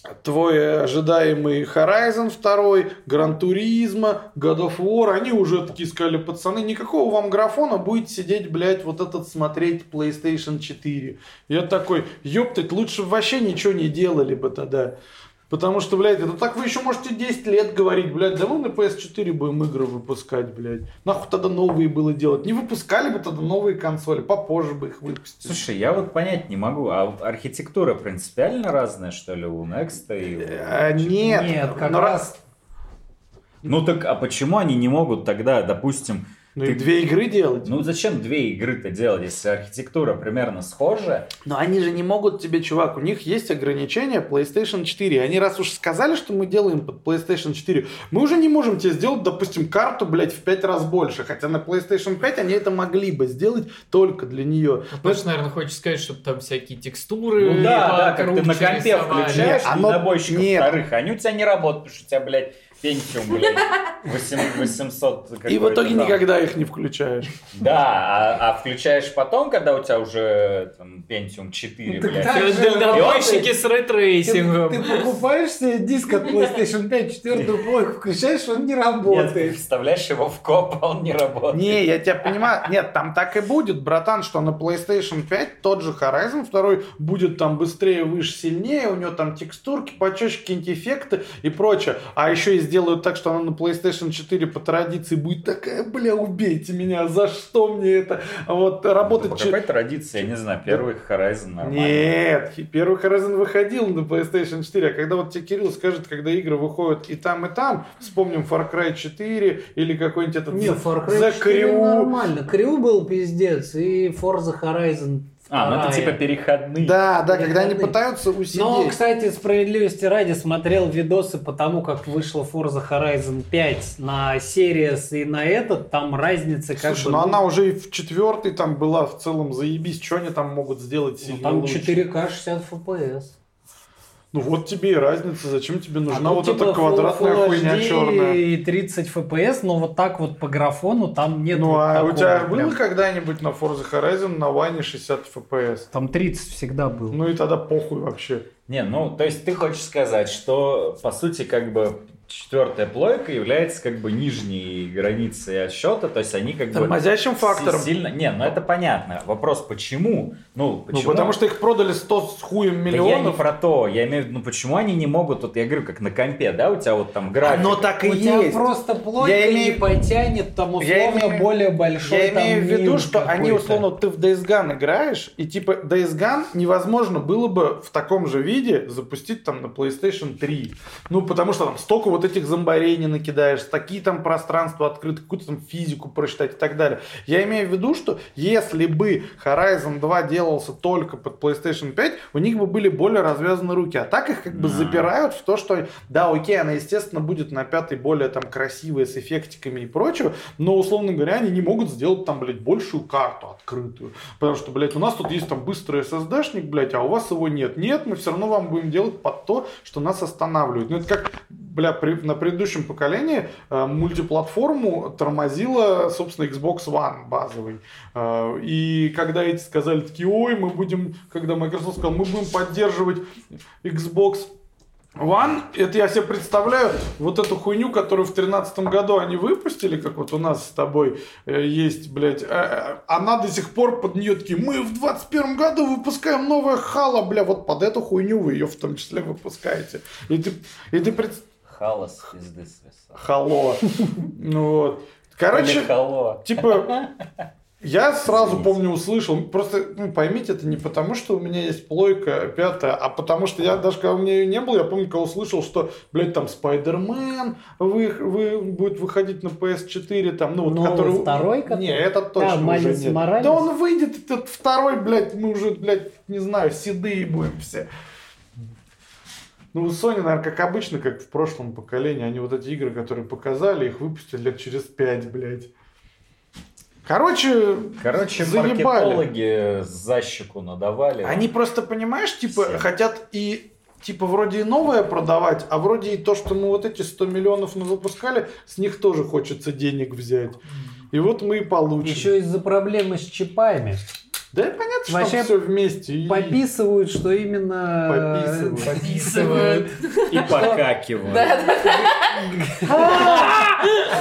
C: твой ожидаемый Horizon два, Gran Turismo, God of War, они уже такие сказали, пацаны, никакого вам графона, будете сидеть, блядь, вот этот смотреть PlayStation четыре. Я такой, ёптать, лучше вообще ничего не делали бы тогда. Потому что, блядь, это так вы еще можете десять лет говорить, блядь, да мы на пи эс четыре будем игры выпускать, блядь. Нахуй тогда новые было делать. Не выпускали бы тогда новые консоли, попозже бы их выпустили.
A: Слушай, я вот понять не могу, а архитектура принципиально разная, что ли, у Next и у...
C: А, нет,
E: Нет, как
C: но
E: раз...
A: Ну так, а почему они не могут тогда, допустим...
C: Ну и
A: ты-
C: две игры делать.
A: Ну зачем две игры-то делать, если архитектура примерно схожая?
C: Но они же не могут тебе, чувак, у них есть ограничения PlayStation четыре. Они раз уж сказали, что мы делаем под PlayStation четыре, мы уже не можем тебе сделать, допустим, карту, блядь, в пять раз больше. Хотя на PlayStation пять они это могли бы сделать только для нее.
B: Ну, Паш, наверное, хочешь сказать, чтобы там всякие текстуры
A: Ну да, да, как ты на
B: покруче
A: компе
B: рисовали.
A: включаешь
C: Нет, оно-
A: дальнобойщиков
C: нет.
A: вторых, они у тебя не работают, потому что у тебя, блядь, Pentium, блядь, восемьсот
C: И в
A: какой-то
C: итоге
A: там.
C: никогда их не включаешь.
A: Да, а, а включаешь потом, когда у тебя уже там, Pentium четыре,
E: Ну, так
A: блядь.
E: так
B: Все
E: же
B: дальнобойщики с
E: Ты,
B: рейтрейсингом.
E: ты покупаешь себе диск от PlayStation пять, четвертую плойку, включаешь, он не
A: Нет, ты
E: работает.
A: вставляешь его в коп, а он не работает.
C: Не, я тебя понимаю. Нет, там так и будет, братан, что на PlayStation пять тот же Horizon два будет там быстрее, выше, сильнее, у него там текстурки, почёчки, какие-нибудь эффекты и прочее. А еще и сделают так, что она на PlayStation четыре по традиции будет такая, бля, убейте меня, за что мне это? Вот работать...
A: По
C: че-
A: какой традиции, я не знаю, первый Horizon нормально.
C: Нет, первый Horizon выходил на PlayStation четыре, а когда вот тебе Кирилл скажет, когда игры выходят и там, и там, вспомним Far Cry четыре или какой-нибудь этот
E: Не,
C: The-
E: Far
C: The
E: Cry четыре
C: Crew.
E: нормально. Crew был пиздец, и Forza Horizon
A: А, ну это
E: вторая.
A: типа переходные.
C: Да, да, когда они
E: Переходные.
C: пытаются усидеть.
E: Но, кстати, справедливости ради, смотрел видосы по тому, как вышла Forza Horizon пять на Series и на этот, там разница как
C: Слушай,
E: бы...
C: ну
E: ну,
C: она уже и в четвертой там была в целом заебись. Что они там могут сделать
E: ну,
C: сильно
E: там
C: лучше?
E: четыре ка шестьдесят эф пи эс.
C: Ну вот тебе и разница. Зачем тебе нужна
E: А
C: вот
E: тут,
C: эта
E: типа,
C: квадратная
E: Full
C: хуйня
E: эйч ди
C: черная?
E: и тридцать эф пи эс, но вот так вот по графону там нет.
C: Ну
E: вот
C: а у
E: такого
C: тебя
E: прям.
C: было когда-нибудь на Forza Horizon на Ване шестьдесят эф пи эс?
E: Там тридцать всегда был.
C: Ну и тогда похуй вообще.
A: Не, ну, то есть ты хочешь сказать, что, по сути, как бы четвертая плойка является как бы нижней границей отсчета, то есть они как бы...
C: Тормозящим фактором.
A: Сильно... Не, ну это понятно. Вопрос, почему? Ну, почему?
C: Ну потому что их продали сто с хуем
A: Да я не
C: миллионов.
A: про то, я имею в виду, ну почему они не могут, вот я говорю, как на компе, да, у тебя вот там график.
C: Оно так и
E: У тебя
C: есть.
E: просто плойка
C: Я имею-
E: не потянет, там
C: Я
E: условно
C: имею-
E: более большой.
C: Я
E: там
C: имею в виду,
E: мир
C: что они,
E: какой-то.
C: условно, ты в Days Gone играешь, и типа Days Gone невозможно было бы в таком же виде запустить там на PlayStation три. Ну, потому что там столько вот этих зомбарей не накидаешь, такие там пространства открыты, какую-то там физику прочитать и так далее. Я имею в виду, что если бы Horizon два делался только под PlayStation пять, у них бы были более развязаны руки. А так их как бы
A: Да.
C: запирают в то, что да, окей, она, естественно, будет на пятой более там красивая, с эффектиками и прочего, но, условно говоря, они не могут сделать там, блядь, большую карту открытую. Потому что, блядь, у нас тут есть там быстрый эс эс ди-шник, блядь, а у вас его нет. Нет, мы все равно вам будем делать под то, что нас останавливает. Ну, это как, бля, при- на предыдущем поколении э, мультиплатформу тормозила, собственно, Xbox One базовый. Э, и когда эти сказали такие, ой, мы будем, когда Microsoft сказал, мы будем поддерживать Xbox One, это я себе представляю вот эту хуйню, которую в тринадцатом году они выпустили, как вот у нас с тобой э, есть, блядь, э, э, она до сих пор под нее такие, мы в двадцать первом году выпускаем новое Halo, бля, вот под эту хуйню вы ее в том числе выпускаете. И ты, и ты пред...
A: Халас пизды свисал.
C: Хало. Ну вот. Короче,
A: Хало.
C: типа, я сразу
A: Извините.
C: помню, услышал, просто, ну, поймите, это не потому, что у меня есть плойка пятая, а потому что я даже когда у меня ее не было, я помню, когда услышал, что, блядь, там Spider-Man вы, вы, будет выходить на пи эс четыре, там, ну, вот,
E: Новый
C: который...
E: второй, который?
C: Не, этот точно
E: А,
C: уже
E: Майлз
C: нет.
E: Моралес?
C: Да он выйдет, этот второй, блядь, мы уже, блядь, не знаю, седые будем все. Ну, у Sony, наверное, как обычно, как в прошлом поколении, они вот эти игры, которые показали, их выпустили лет через пять, блядь. Короче,
A: Короче,
C: заебали.
A: маркетологи за щеку надавали.
C: Они просто, понимаешь, типа,
A: Всем.
C: хотят и, типа, вроде и новое продавать, а вроде и то, что мы вот эти сто миллионов выпускали, с них тоже хочется денег взять. И вот мы и получим.
E: Еще из-за проблемы с чипами.
C: Да и понятно, что
E: Вообще
C: там все вместе. И...
E: Пописывают, что именно...
C: Пописывают.
B: Описывают.
A: И покакивают.
D: Да, да.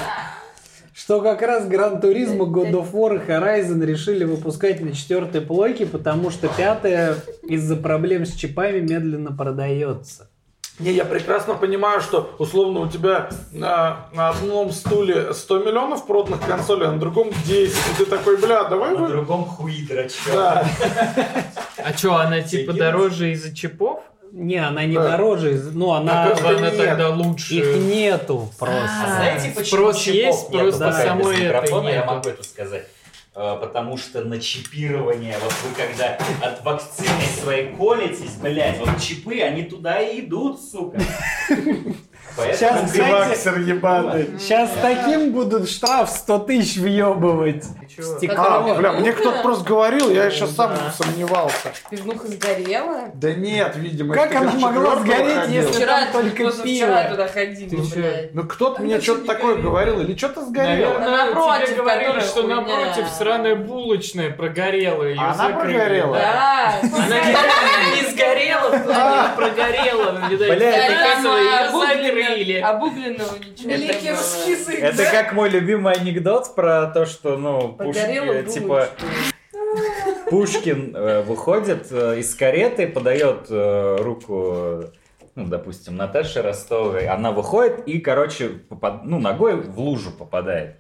E: Что как раз Гран Туризмо, God of War и Horizon решили выпускать на четвертой плойке, потому что пятая из-за проблем с чипами медленно продается.
C: Не, я прекрасно понимаю, что условно у тебя на, на одном стуле сто миллионов проданных консолей, а на другом десять. И ты такой, бля, давай
A: На
C: вы...
A: другом хуи дрочёт.
C: Да.
B: А что, она типа
A: Прикинь.
B: дороже из-за чипов?
E: Не, она не
C: Да.
E: дороже, из- ну она...
C: просто
B: Она
C: нет.
B: тогда лучше.
E: Их нету
A: А
E: просто.
A: знаете, почему
B: Спрос
A: чипов
B: есть,
A: нет?
B: просто
A: Пока
B: самой
A: без
B: этой
A: микрофона я
B: нету.
A: могу это сказать. Э, Потому что на чипирование, вот вы когда от вакцины своей колитесь, блядь, вот чипы, они туда и идут, сука. Поэтому
E: Сейчас, кстати,
C: Антиваксер ебаный.
E: сейчас таким будут штраф сто тысяч въебывать.
B: Чего?
C: А, бля, мне кто-то просто говорил, я еще сам
B: Да.
C: сомневался.
D: Пивнуха сгорела.
C: Да нет, видимо.
E: Как
C: если
E: она
C: ты
E: могла
C: четвёртого
E: сгореть,
C: ходил.
E: если-
D: Вчера,
E: там только
D: позавчера
E: пиво.
D: туда ходили,
B: Ты чё?
D: блядь.
C: Ну кто-то мне
D: Она
C: что-то
D: что, не
C: такое
D: горела?
C: говорил, или что-то сгорело.
B: Наверное,
D: Напротив,
B: тебе говорили,
D: которая
B: что
D: хуйня.
B: напротив сраная булочная прогорела, ее
C: Она
B: закрыли.
C: прогорела?
D: Да.
B: Она не, не сгорела, в плане, она прогорела. Видать,
A: Бля, это
B: доказывай, ее
D: обугленного-
B: закрыли.
D: Обугленного ничего не
B: Великий
D: было.
B: русский язык.
A: Это
B: да?
A: как мой любимый анекдот про то, что, ну,
D: Погорела
A: Пушкин, типа,
D: булочка.
A: Пушкин э, выходит э, из кареты, подает э, руку, ну, допустим, Наташе Ростовой. Она выходит и, короче, попад- ну, ногой в лужу попадает.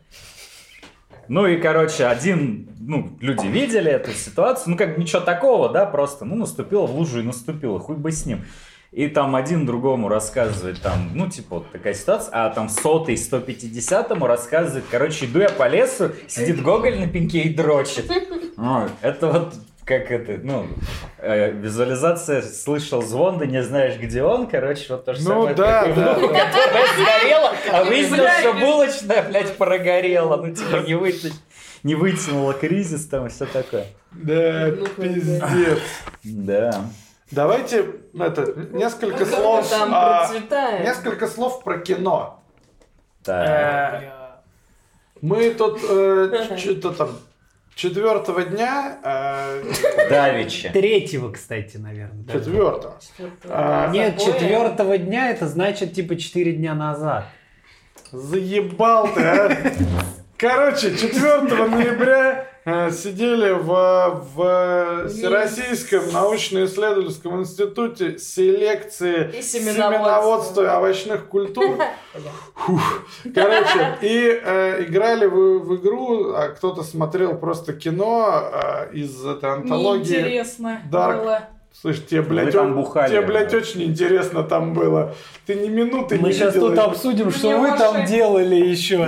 A: Ну и, короче, один, ну, люди видели эту ситуацию, ну, как бы ничего такого, да, просто, ну, наступила в лужу и наступила, хуй бы с ним. И там один другому рассказывает, там, ну, типа, вот такая ситуация, а там сотый, сто пятидесятому рассказывает, короче, иду я по лесу, сидит Гоголь на пеньке и дрочит. Ой, это вот, как это, ну, э, визуализация, слышал звон, да не знаешь, где он, короче, вот то же
C: Ну
A: самое.
C: да,
A: как и
C: да.
A: булка, которая сгорела, а выяснилось,
D: Блядь.
A: что булочная, блядь, прогорела, ну, типа, не, выти- не вытянула кризис там и все такое.
C: Да,
D: Ну,
C: пиздец.
A: Да.
C: Давайте это, несколько
D: Ну,
C: слов,
D: там
C: а,
D: процветает.
C: несколько слов про кино.
A: Так.
C: Э, Мы тут э, что-то там четвертого дня, э,
A: Давича.
E: Третьего, кстати, наверное. даже.
C: четвертого. А,
E: Нет,
D: Запоя.
E: четвертого дня это значит типа четыре дня назад.
C: Заебал ты, а? Короче, четвертого ноября э, сидели в, в Всероссийском научно-исследовательском институте селекции
D: И
C: семеноводства
D: семеноводства.
C: и овощных культур. Фух. Короче, и э, играли в, в игру, а кто-то смотрел просто кино э, из этой антологии.
F: Неинтересно
C: Dark.
F: было.
C: Слышь, тебе, блядь,
A: Вы там
C: о-
A: бухали,
C: тебе, блядь,
A: да.
C: очень интересно там было. Ты ни минуты
E: Мы
C: не
E: сейчас
C: видела.
E: тут обсудим, что
F: Мне
E: вы там
F: ваши-
E: делали еще.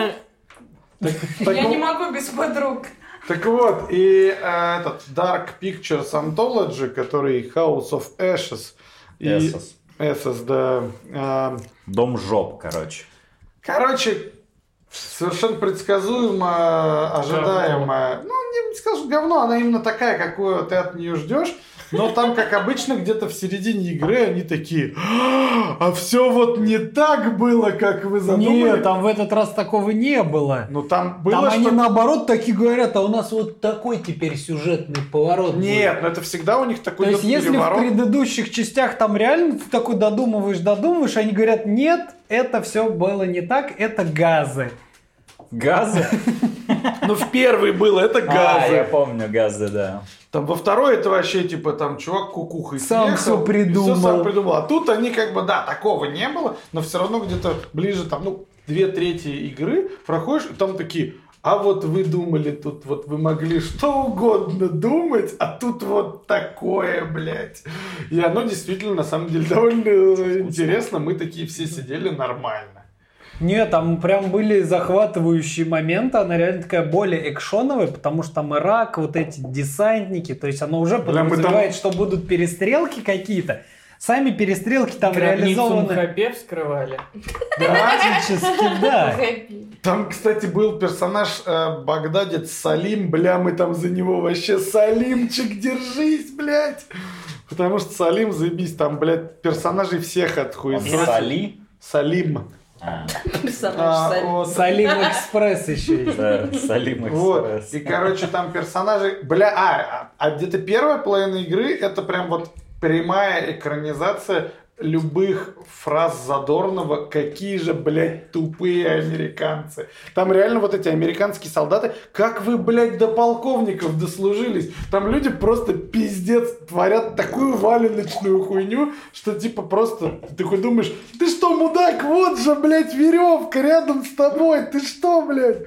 C: Так
F: Я
C: вот-
F: не могу без подруг.
C: Так вот, и э, этот Dark Pictures Anthology, который House of Ashes и
A: Эсос.
C: Ashes, да. э,
A: Дом жоп, короче.
C: короче, совершенно предсказуемо, ожидаемо. Ну, не скажу говно, она именно такая, какую ты от нее ждешь. Но там, как обычно, где-то в середине игры они такие: а все вот не так было, как вы задумали.
E: Нет, там в этот раз такого не было.
C: Ну там было,
E: Там они
C: что...
E: наоборот такие говорят, а у нас вот такой теперь сюжетный поворот будет.
C: Нет, ну это всегда у них
E: То
C: такой
E: есть,
C: идет
E: если в
C: переворот.
E: предыдущих частях там реально ты такой додумываешь, додумываешь, они говорят, нет, это все было не так, это газы.
A: Газы?
C: Ну в первый был, это
A: А, я
C: газы.
A: помню, газы, да.
C: Там во второй это вообще типа там чувак кукухой
E: Сам
C: съехал,
E: всё придумал.
C: всё сам придумал. А тут они как бы, да, такого не было, но все равно где-то ближе там, ну, две трети игры проходишь, и там такие: а вот вы думали, тут вот вы могли что угодно думать, а тут вот такое, блядь. И оно действительно, на самом деле, довольно интересно. Мы такие все сидели нормально.
E: Нет, там прям были захватывающие моменты, она реально такая более экшоновая, потому что там Ирак, вот эти десантники, то есть оно уже
C: Бля, мы
E: подразумевает, что будут перестрелки какие-то. Сами перестрелки там
B: Гробницу
E: реализованы.
B: Мхапе вскрывали.
E: Практически, да.
D: Хэппи.
C: Там, кстати, был персонаж э, багдадец Салим, бля, мы там за него вообще: Салимчик, держись, блядь. Потому что Салим, заебись, там, блядь, персонажей всех
A: Он
C: отхуесосил.
A: Сали.
C: Салим.
A: А,
D: Персонаж
C: А,
D: Салим.
C: вот.
E: Салим Экспресс еще есть.
A: да, Салим
C: Вот.
A: Экспресс.
C: И, короче, там персонажи... Бля, а, а где-то первая половина игры это прям вот прямая экранизация любых фраз Задорнова, какие же, блядь, тупые американцы. Там реально вот эти американские солдаты, как вы, блядь, до полковников дослужились. Там люди просто пиздец творят такую валеночную хуйню, что типа просто ты хоть думаешь, ты что, мудак, вот же, блядь, веревка рядом с тобой, ты что, блядь?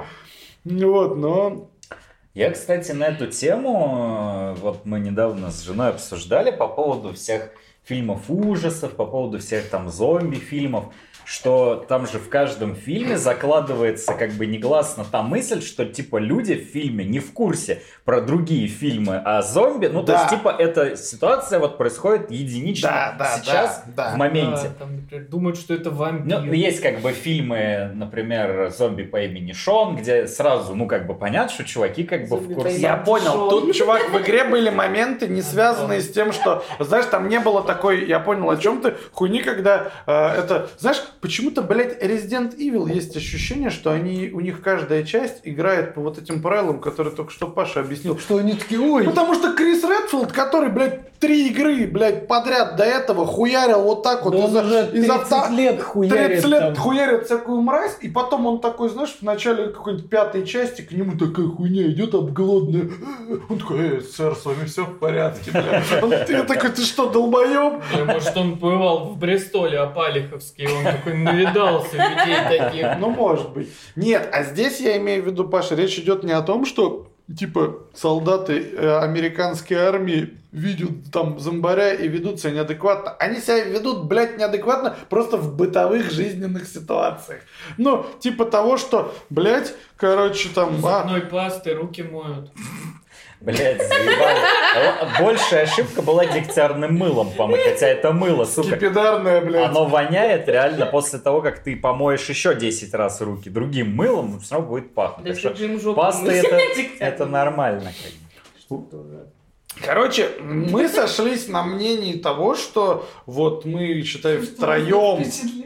C: Вот, но...
A: Я, кстати, на эту тему, э, вот мы недавно с женой обсуждали по поводу всех фильмов ужасов, по поводу всех там зомби-фильмов, что там же в каждом фильме закладывается как бы негласно та мысль, что типа люди в фильме не в курсе про другие фильмы о зомби, ну то
C: Да.
A: есть типа эта ситуация вот происходит единично
C: Да, да,
A: сейчас,
C: да, да.
A: в моменте.
B: Да, там, например, думают, что это вампир.
A: Ну, есть как бы фильмы, например, «Зомби по имени Шон», где сразу, ну, как бы понятно, что чуваки как бы
D: «Зомби
A: в
D: по
A: курсе.
D: имени
C: Я понял,
D: Шон».
C: тут, чувак, в игре были моменты, не связанные с тем, что, знаешь, там не было такой, я понял, о чем ты, хуйни, когда э, это, знаешь, почему-то, блядь, Resident Evil есть ощущение, что они, у них каждая часть играет по вот этим правилам, которые только что Паша объяснил.
E: Что они такие, ой,
C: Потому что Крис Редфилд, который, блядь, три игры, блядь, подряд до этого хуярил вот так вот
E: да он
C: из-за-
E: уже
C: из
E: тридцать
C: авто-
E: лет хуярит
C: тридцать лет
E: там.
C: хуярит всякую мразь, и потом он такой, знаешь, в начале какой-нибудь пятой части к нему такая хуйня идет обглодная. Он такой, э, сэр, с вами все в порядке, бля. Он ты такой, ты что, долбоеб?
B: Да, может, он бывал в Бристоле, Апалиховске, и он такой навидался людей таких.
C: Ну, может быть. Нет, а здесь я имею в виду, Паша, речь идет не о том, что типа солдаты э, американской армии видят там зомбаря и ведут себя неадекватно. Они себя ведут, блядь, неадекватно просто в бытовых жизненных ситуациях. Ну, типа того, что, блядь, короче, там... а,
B: Зубной пастой руки моют.
A: Блять, заебали. Большая ошибка была дегтярным мылом помыть, хотя это мыло, сука.
C: скипидарная, блядь.
A: Оно воняет реально после того, как ты помоешь еще десять раз руки другим мылом, все равно будет пахнуть.
D: Да
A: Так что
D: если бы им жопу
A: паста
D: мыть,
A: это,
D: дегтярь.
A: это нормально. как бы.
C: Короче, мы сошлись на мнении того, что вот мы, считай, втроем,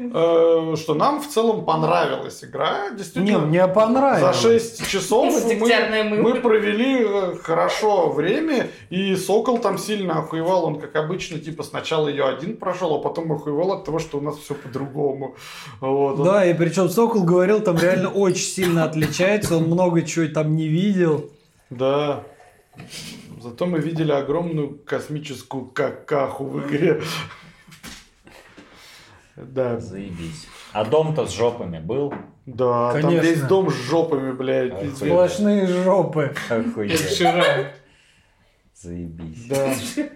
C: э, что нам в целом понравилась игра.
E: Не,
C: Действительно,
E: мне понравилось.
C: за шесть часов мы,
D: Дегтярное мыло.
C: мы провели э, хорошо время, и Сокол там сильно охуевал. Он, как обычно, типа сначала ее один прошел, а потом охуевал от того, что у нас все по-другому. Вот. Он-
E: Да, и причем Сокол говорил, там реально очень сильно отличается, он много чего там не видел.
C: Да. Зато мы видели огромную космическую какаху в игре. Да.
A: Заебись. А дом-то с жопами был?
C: Да, там
E: Конечно.
C: весь дом с жопами, блядь.
A: Охуеть.
C: пиздец.
E: Сплошные жопы.
A: Охуеть.
B: Вчера.
A: Заебись.
C: Да.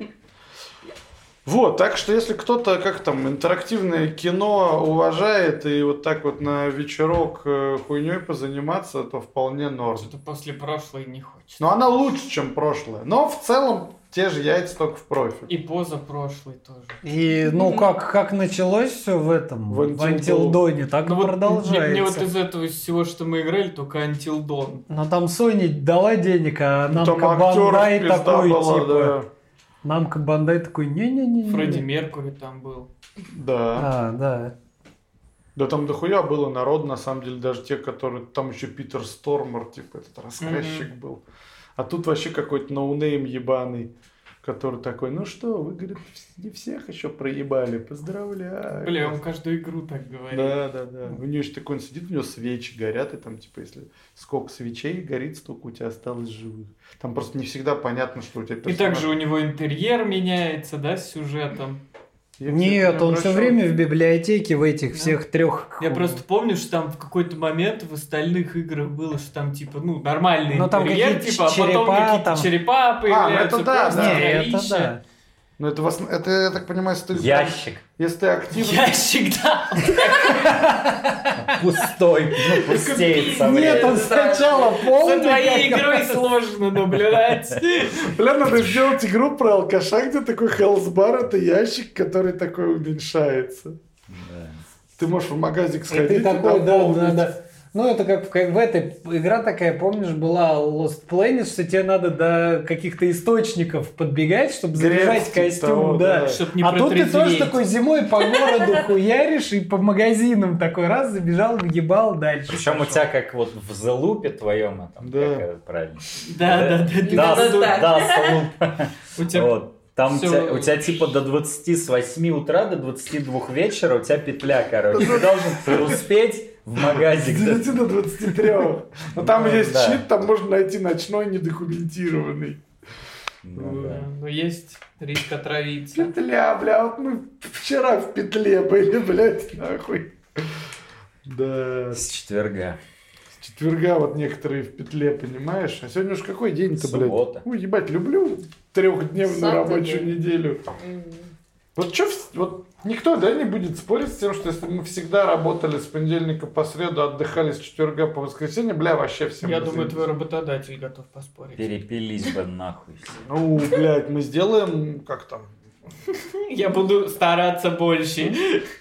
C: Вот, так что если кто-то, как там, интерактивное кино уважает и вот так вот на вечерок э, хуйней позаниматься, то вполне норм.
B: Что-то после прошлой не хочется.
C: Но она лучше, чем прошлое. Но в целом те же яйца, только в профиль.
B: И позапрошлой тоже.
E: И, ну, как, как началось все в этом,
C: В
E: в
C: Until
E: Антилдоне, так
B: Ну
E: и
B: вот
E: продолжается.
B: мне, мне вот из этого всего, что мы играли, только Until Dawn.
E: Но там Sony дала денег, а нам
C: Там
E: Бандай
C: актеров пизда
E: такой,
C: была,
E: типа... Намка Бандай такой, не-не-не.
B: Фредди Меркури там был.
C: да. Да.
E: А, да.
C: Да там дохуя было народ, на самом деле, даже те, которые... Там еще Питер Стормер, типа, этот рассказчик
B: Мгм.
C: был. А тут вообще какой-то ноунейм ебаный, который такой, ну что, вы, говорит, не всех еще проебали, поздравляю.
B: Бля, он каждую игру так говорит.
C: Да, да, да. У него еще такой, он сидит, у него свечи горят, и там, типа, если сколько свечей горит, столько у тебя осталось живых. Там просто не всегда понятно, что у тебя
B: И
C: персонаж.
B: также у него интерьер меняется, да, с сюжетом.
C: Я,
E: Нет,
C: кстати, не
E: он все
C: обращал-
E: время в библиотеке в этих
B: Да.
E: всех трех.
B: Я просто помню, что там в какой-то момент в остальных играх было, что там типа, ну, нормальный
E: Ну, там
B: интерьер,
E: какие-то
B: типа, а потом
E: черепа
B: какие-то
E: там.
B: черепа появляются,
C: это да,
B: просто
C: да.
E: Не, это
B: кровища.
E: да.
C: Ну, это, в основ- это, я так понимаю, если ты,
A: Ящик
C: если ты активно...
B: Ящик, да.
A: пустой, ну пустеет со
E: Нет, он
A: временем.
E: сначала
B: За
E: полный.
B: твоей
E: как
B: игрой
E: раз.
B: сложно наблюдать.
C: Бля, надо сделать игру про алкаша, где такой хелсбар, это ящик, который такой уменьшается.
A: Да.
C: Ты можешь в магазик
E: И
C: сходить
E: ты
C: и
E: такой, да,
C: дополнить.
E: надо Ну, это как в, как в этой... Игра такая, помнишь, была Lost Planet, что тебе надо до каких-то источников подбегать, чтобы заряжать костюм,
C: того,
E: да.
C: да.
B: Чтоб не
E: А тут ты тоже
B: протрезветь.
E: такой зимой по городу хуяришь и по магазинам такой раз забежал, въебал дальше.
A: Причем у тебя как вот в The Loop твоем, этом,
C: Да.
A: как это правильно?
B: Да, да, да.
A: Да,
B: да.
A: су-
D: так.
A: да, Loop.
B: У тебя
A: Вот. Там у
B: всё-
A: тебя, у тебя типа до двадцати с восьми утра до двадцати двух вечера у тебя петля, короче. Ты должен успеть в
C: С
A: магазик.
C: девяти до двадцати трёх. Но там
A: Ну,
C: есть
A: да.
C: чит, там можно найти ночной недокументированный.
A: Ну да.
B: Но есть риск отравиться.
C: Петля, бля, вот мы вчера в петле были, блядь, нахуй. Да.
A: С четверга.
C: С четверга вот некоторые в петле, понимаешь? А сегодня уж какой день-то, блядь?
A: Суббота.
C: Ой, ебать, люблю трехдневную
D: Сам
C: рабочую
D: ты,
C: неделю.
D: М.
C: Вот что, вот никто, да, не будет спорить с тем, что если мы всегда работали с понедельника по среду, отдыхали с четверга по воскресенье, бля, вообще всем.
B: Я
C: бы
B: думаю,
C: заебись.
B: твой работодатель готов поспорить.
A: Перепились бы нахуй все.
C: Ну, блядь, мы сделаем, как там,
B: Я буду стараться больше.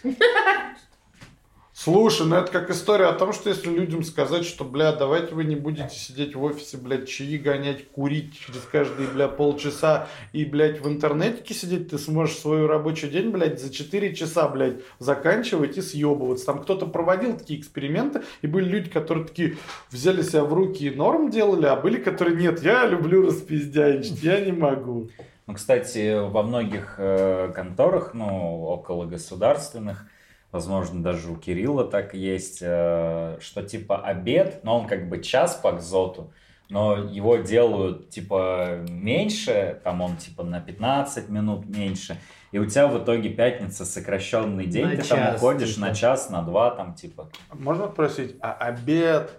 C: Слушай, ну это как история о том, что если людям сказать, что, бля, давайте вы не будете сидеть в офисе, блядь, чаи гонять, курить через каждые, бля, полчаса и, блядь, в интернетике сидеть, ты сможешь свой рабочий день, блядь, за четыре часа, блядь, заканчивать и съебываться. Там кто-то проводил такие эксперименты, и были люди, которые такие взяли себя в руки и норм делали, а были, которые, нет, я люблю распиздяничать, я не могу.
A: Ну, кстати, во многих э, конторах, ну, около государственных, возможно, даже у Кирилла так есть, э, что типа обед, но он как бы час по кзоту, но его делают типа меньше, там он типа на пятнадцать минут меньше, и у тебя в итоге пятница сокращенный день,
E: На
A: ты там
E: час,
A: уходишь
E: типа.
A: на час, на два, там типа.
C: Можно спросить, а обед?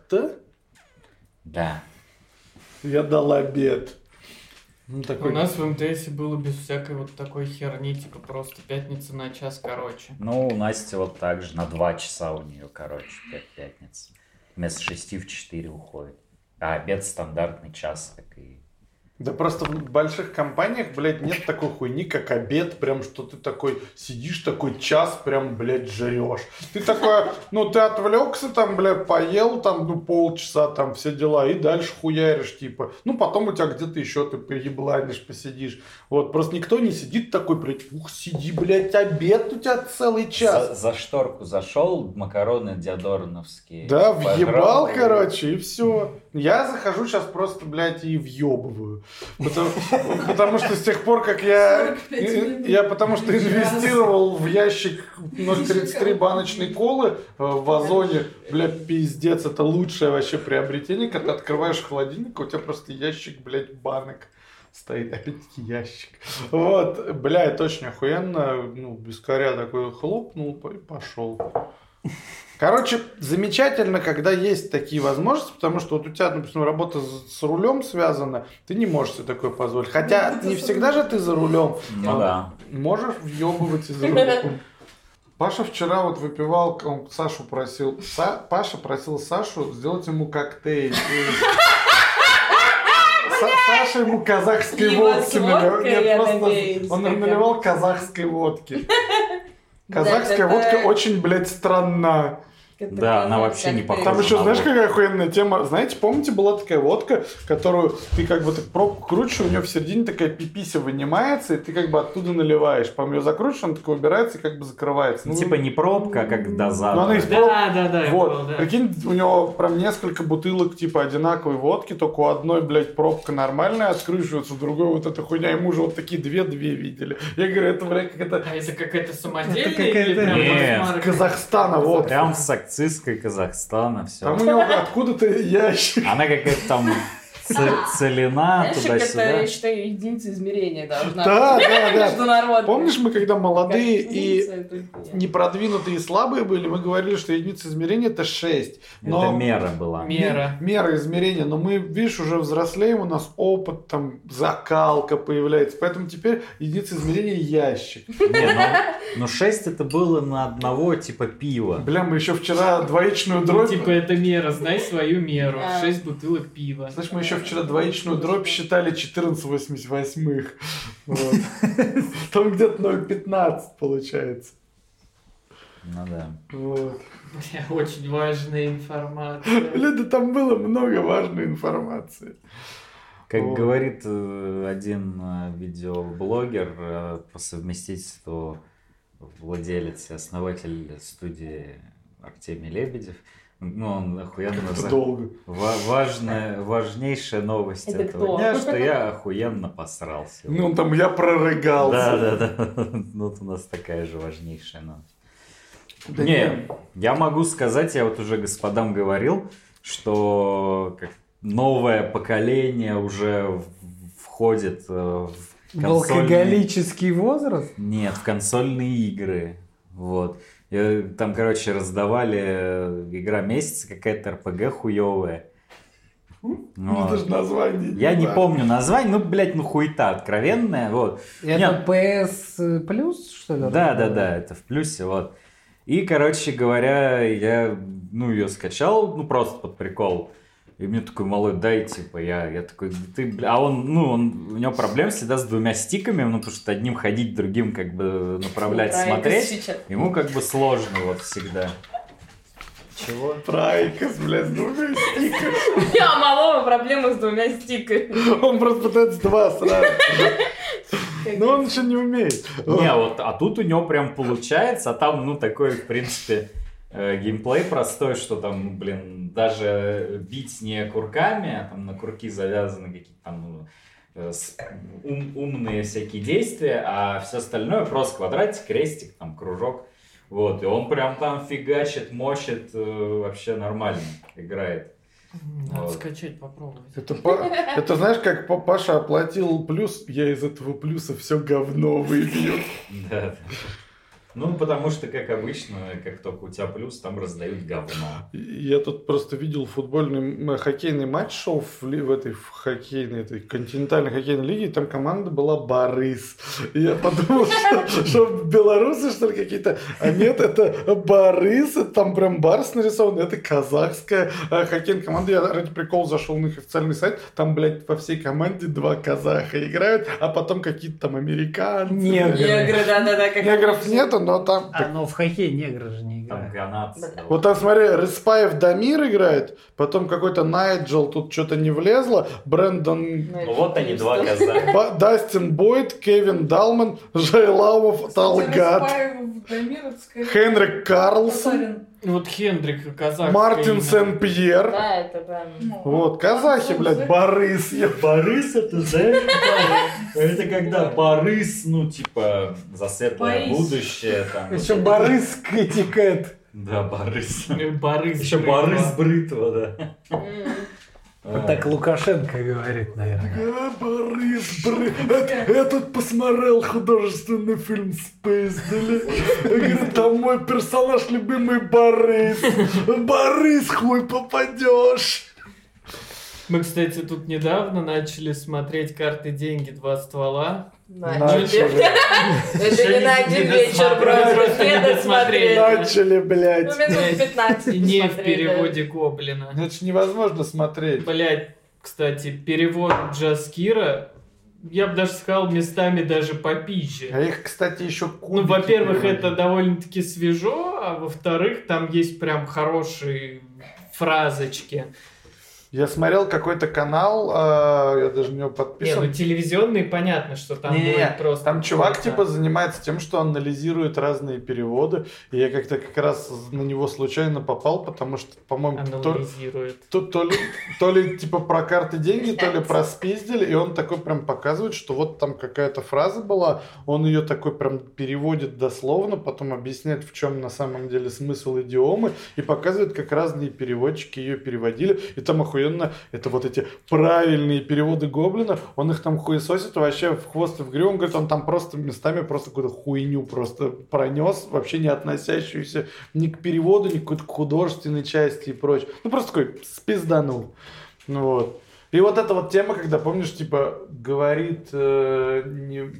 A: Да.
C: Я дал обед. Ну,
B: У
C: такой...
B: нас в МТСе было без всякой вот такой херни, типа просто пятница на час короче.
A: Ну, у Насти вот так же, на два часа у нее, короче, пять пятниц. Вместо шести в четыре уходит. А обед стандартный час, так и...
C: Да просто в больших компаниях, блядь, нет такой хуйни, как обед, прям что ты такой сидишь, такой час прям, блядь, жрешь. Ты такой, ну ты отвлекся там, блядь, поел там, ну полчаса там все дела и дальше хуяришь, типа. Ну потом у тебя где-то еще ты поебланишь, посидишь. Вот, просто никто не сидит такой, блядь, ух, сиди, блядь, обед у тебя целый час.
A: За, за шторку зашел, макароны диадорновские.
C: Да,
A: пожрал,
C: въебал,
A: и-
C: короче, и все. Я захожу сейчас просто, блядь, и въебываю. Потому, потому что с тех пор, как я...
D: сорок пять минут.
C: Я потому что инвестировал в ящик ноль тридцать три баночной колы э, в Озоне. Блядь, пиздец, это лучшее вообще приобретение, когда ты открываешь холодильник, а у тебя просто ящик, блядь, банок стоит. Опять-таки ящик. Вот, бля, это очень охуенно. Ну, без коря такой хлопнул и пошел. Короче, замечательно, когда есть такие возможности, потому что вот у тебя, допустим, работа с с рулем связана, ты не можешь себе такое позволить. Хотя не всегда же ты за рулем.
A: Ну да.
C: Можешь въебывать и за рулем. Паша вчера вот выпивал, он Сашу просил, Са- Паша просил Сашу сделать ему коктейль. Са- Саша ему казахской
D: Пиво с
C: водки наливал.
D: водкой,
C: Нет,
D: я
C: просто
D: надеюсь,
C: он
D: как
C: наливал казахской водки. Казахская
D: Да, это-
C: водка очень, блядь, странна.
A: Да, она вообще не похожа.
C: Там еще,
A: на
C: знаешь,
A: водку.
C: какая охуенная тема? Знаете, помните, была такая водка, которую ты как бы так пробку крутишь, у нее в середине такая пипися вынимается, и ты как бы оттуда наливаешь. По-моему, ее закрутишь, она такая убирается и как бы закрывается.
A: Ну, типа не пробка, а как дозатор.
C: Ну, она из
B: Да, да, да. я
C: Вот,
B: понял, да.
C: прикинь, у него прям несколько бутылок типа одинаковой водки, только у одной, блядь, пробка нормальная откручивается, у другой вот эта хуйня, и мы уже вот такие две-две видели. Я говорю, это, блядь, как это
B: А это какая-то самодельная
E: Это
B: или
E: какая-то-
B: прям
A: Нет,
B: марка?
C: из Казахстана, вот.
A: Прям с акцизкой Казахстана, все.
C: Там у него откуда-то ящик.
A: Она какая-то там ц- целина
D: Ящик это,
A: туда-сюда.
D: я считаю, единица измерения должна
C: Да,
D: быть.
C: да, да.
D: Международная.
C: Помнишь, мы когда молодые
D: Как
C: и
D: единица, это хуйня.
C: непродвинутые и слабые были, мы говорили, что единица измерения это шесть.
A: Это
C: Но
A: мера была.
B: Мера.
C: мера измерения, но мы, видишь, уже взрослеем, у нас опыт, там, закалка появляется, поэтому теперь единица измерения ящик.
A: Не, ну, ну шесть это было на одного типа пива.
C: Бля, мы еще вчера двоичную
B: Ну,
C: дробь...
B: типа это мера, знай свою меру.
D: Да.
B: Шесть бутылок пива.
C: Слышь, мы еще вчера двоичную дробь считали четырнадцать восемьдесят восьмых. Вот. Там где-то ноль пятнадцать получается.
A: Ну да.
C: Вот.
B: Очень важная информация.
C: Бля, да там было много важной информации.
A: Как
C: Вот.
A: говорит э, один э, видеоблогер э, по совместительству владелец и основатель студии Артемий Лебедев, ну, он охуенно...
C: Это
A: за-
C: долго.
A: Ва- важная, важнейшая новость
D: Это
A: этого
D: кто?
A: дня, что я охуенно посрался.
C: Ну, он там я прорыгался.
A: Да, да, да. Ну, вот у нас такая же важнейшая новость.
C: Да
A: Не,
C: нет.
A: я могу сказать, я вот уже господам говорил, что как новое поколение уже в- входит э, в
E: В
A: консольные...
E: алкоголический возраст?
A: Нет, в консольные игры. Вот. И там, короче, раздавали э, игра месяца, какая-то эр пэ гэ хуевая.
C: Ну,
A: Вот.
C: даже название.
A: Я не
C: знаю.
A: помню название, ну, блядь, ну хуета откровенная, вот.
E: Это
A: Нет.
E: пи эс плюс, что ли?
A: Да, да, да, это в плюсе, вот. И, короче говоря, я, ну, ее скачал, ну, просто под прикол. И мне такой, малой, дай, типа, я, я такой, ты, бля, а он, ну, он, у него проблемы всегда с двумя стиками, ну, потому что одним ходить, другим, как бы, направлять,
D: Про
A: смотреть.
D: Айкос сейчас.
A: Ему, как бы, сложно, вот, всегда. Чего?
C: Про Айкос, блядь, с двумя стиками.
D: У меня у малого проблемы с двумя стиками.
C: Он просто пытается два сразу. Но он еще не умеет.
A: Не, вот, а тут у него прям получается, а там, ну, такой, в принципе, э, геймплей простой, что там, блин, даже бить не курками, а там на курки завязаны какие-то там ну, э, с- ум- умные всякие действия, а все остальное просто квадратик, крестик, там, кружок. Вот, и он прям там фигачит, мочит, э, вообще нормально играет.
B: Надо
A: Вот.
B: скачать, попробовать.
C: Это, па- это знаешь, как па- Паша оплатил плюс, я из этого плюса все говно выбью.
A: Да, да. Ну, потому что, как обычно, как только у тебя плюс, там раздают говно.
C: Я тут просто видел футбольный, м, хоккейный матч шел в, ли- в этой в хоккейной, этой континентальной хоккейной лиге, и там команда была Борис. И я подумал, что, что белорусы, что ли, какие-то. А нет, это Борис, это там прям Барс нарисован, это казахская э, хоккейная команда. Я ради прикола зашел на их официальный сайт, там, блядь, во всей команде два казаха играют, а потом какие-то там американцы.
E: Негры.
D: Негры, да-да-да. как
C: Негров
D: обычно.
C: нету, но там...
E: А, но в хоккей негры же не
A: Там
E: играют.
A: канадцы.
C: Вот там, смотри, Респаев Дамир играет, потом какой-то Найджел, тут что-то не влезло, Брэндон,
A: Ну вот они, два казаха.
C: Ба- Дастин Бойд, Кевин Далман, Жайлавов, Талгат, Хенрик Карлсон,
B: Вот Хендрик казах.
C: Мартин Сен-Пьер.
D: Да, это правильно.
C: Вот, казахи, блядь, Борис. я-
A: Борис это, знаешь, это когда Борис, ну, типа, за светлое
D: Борис.
A: будущее. Там.
E: Еще Борис Китикет.
A: Да, Борис.
B: Борис.
A: Еще Борис Бритва, да.
D: М.
E: Вот так Лукашенко говорит, наверное.
C: А, Борис, Бри... Э- Этот посмотрел художественный фильм «Спейсдели». Говорит, там мой персонаж любимый Борис. Борис, хуй попадешь.
B: Мы, кстати, тут недавно начали смотреть «Карты, деньги, два ствола».
C: Начали.
D: Это не на один
B: Не
D: вечер,
B: досмотрели,
D: просто
B: просто не
D: все
B: досмотрели.
D: досмотрели.
C: Начали, блядь.
D: Ну, минут пятнадцать
B: И не в
D: посмотрели.
B: переводе Гоблина.
C: Это ж невозможно смотреть.
B: Блять, кстати, перевод Джаскира, я бы даже сказал, местами даже попизже.
C: А их, кстати, еще кубики.
B: Ну, во-первых,
C: переводят.
B: это довольно-таки свежо, а во-вторых, там есть прям хорошие фразочки.
C: Я смотрел какой-то канал, а, я даже на него
B: Не,
C: подписан.
B: ну телевизионные, понятно, что там
C: Не-не-не,
B: будет просто...
C: Там чувак
B: какой-то-
C: типа занимается тем, что анализирует разные переводы. И я как-то как раз на него случайно попал, потому что, по-моему, то,
B: анализирует.
C: то, то ли, то ли типа про карты деньги, то ли про спиздили. И он такой прям показывает, что вот там какая-то фраза была, он ее такой прям переводит дословно, потом объясняет, в чем на самом деле смысл идиомы, и показывает, как разные переводчики ее переводили. И там охуенно, это вот эти правильные переводы гоблинов, он их там хуесосит вообще в хвост и в гриву. Он говорит, он там просто местами просто какую-то хуйню просто пронес, вообще не относящуюся ни к переводу, ни к какой-то художественной части и прочее. Ну просто такой спизданул. Ну вот. И вот эта вот тема, когда, помнишь, типа, говорит, э, не,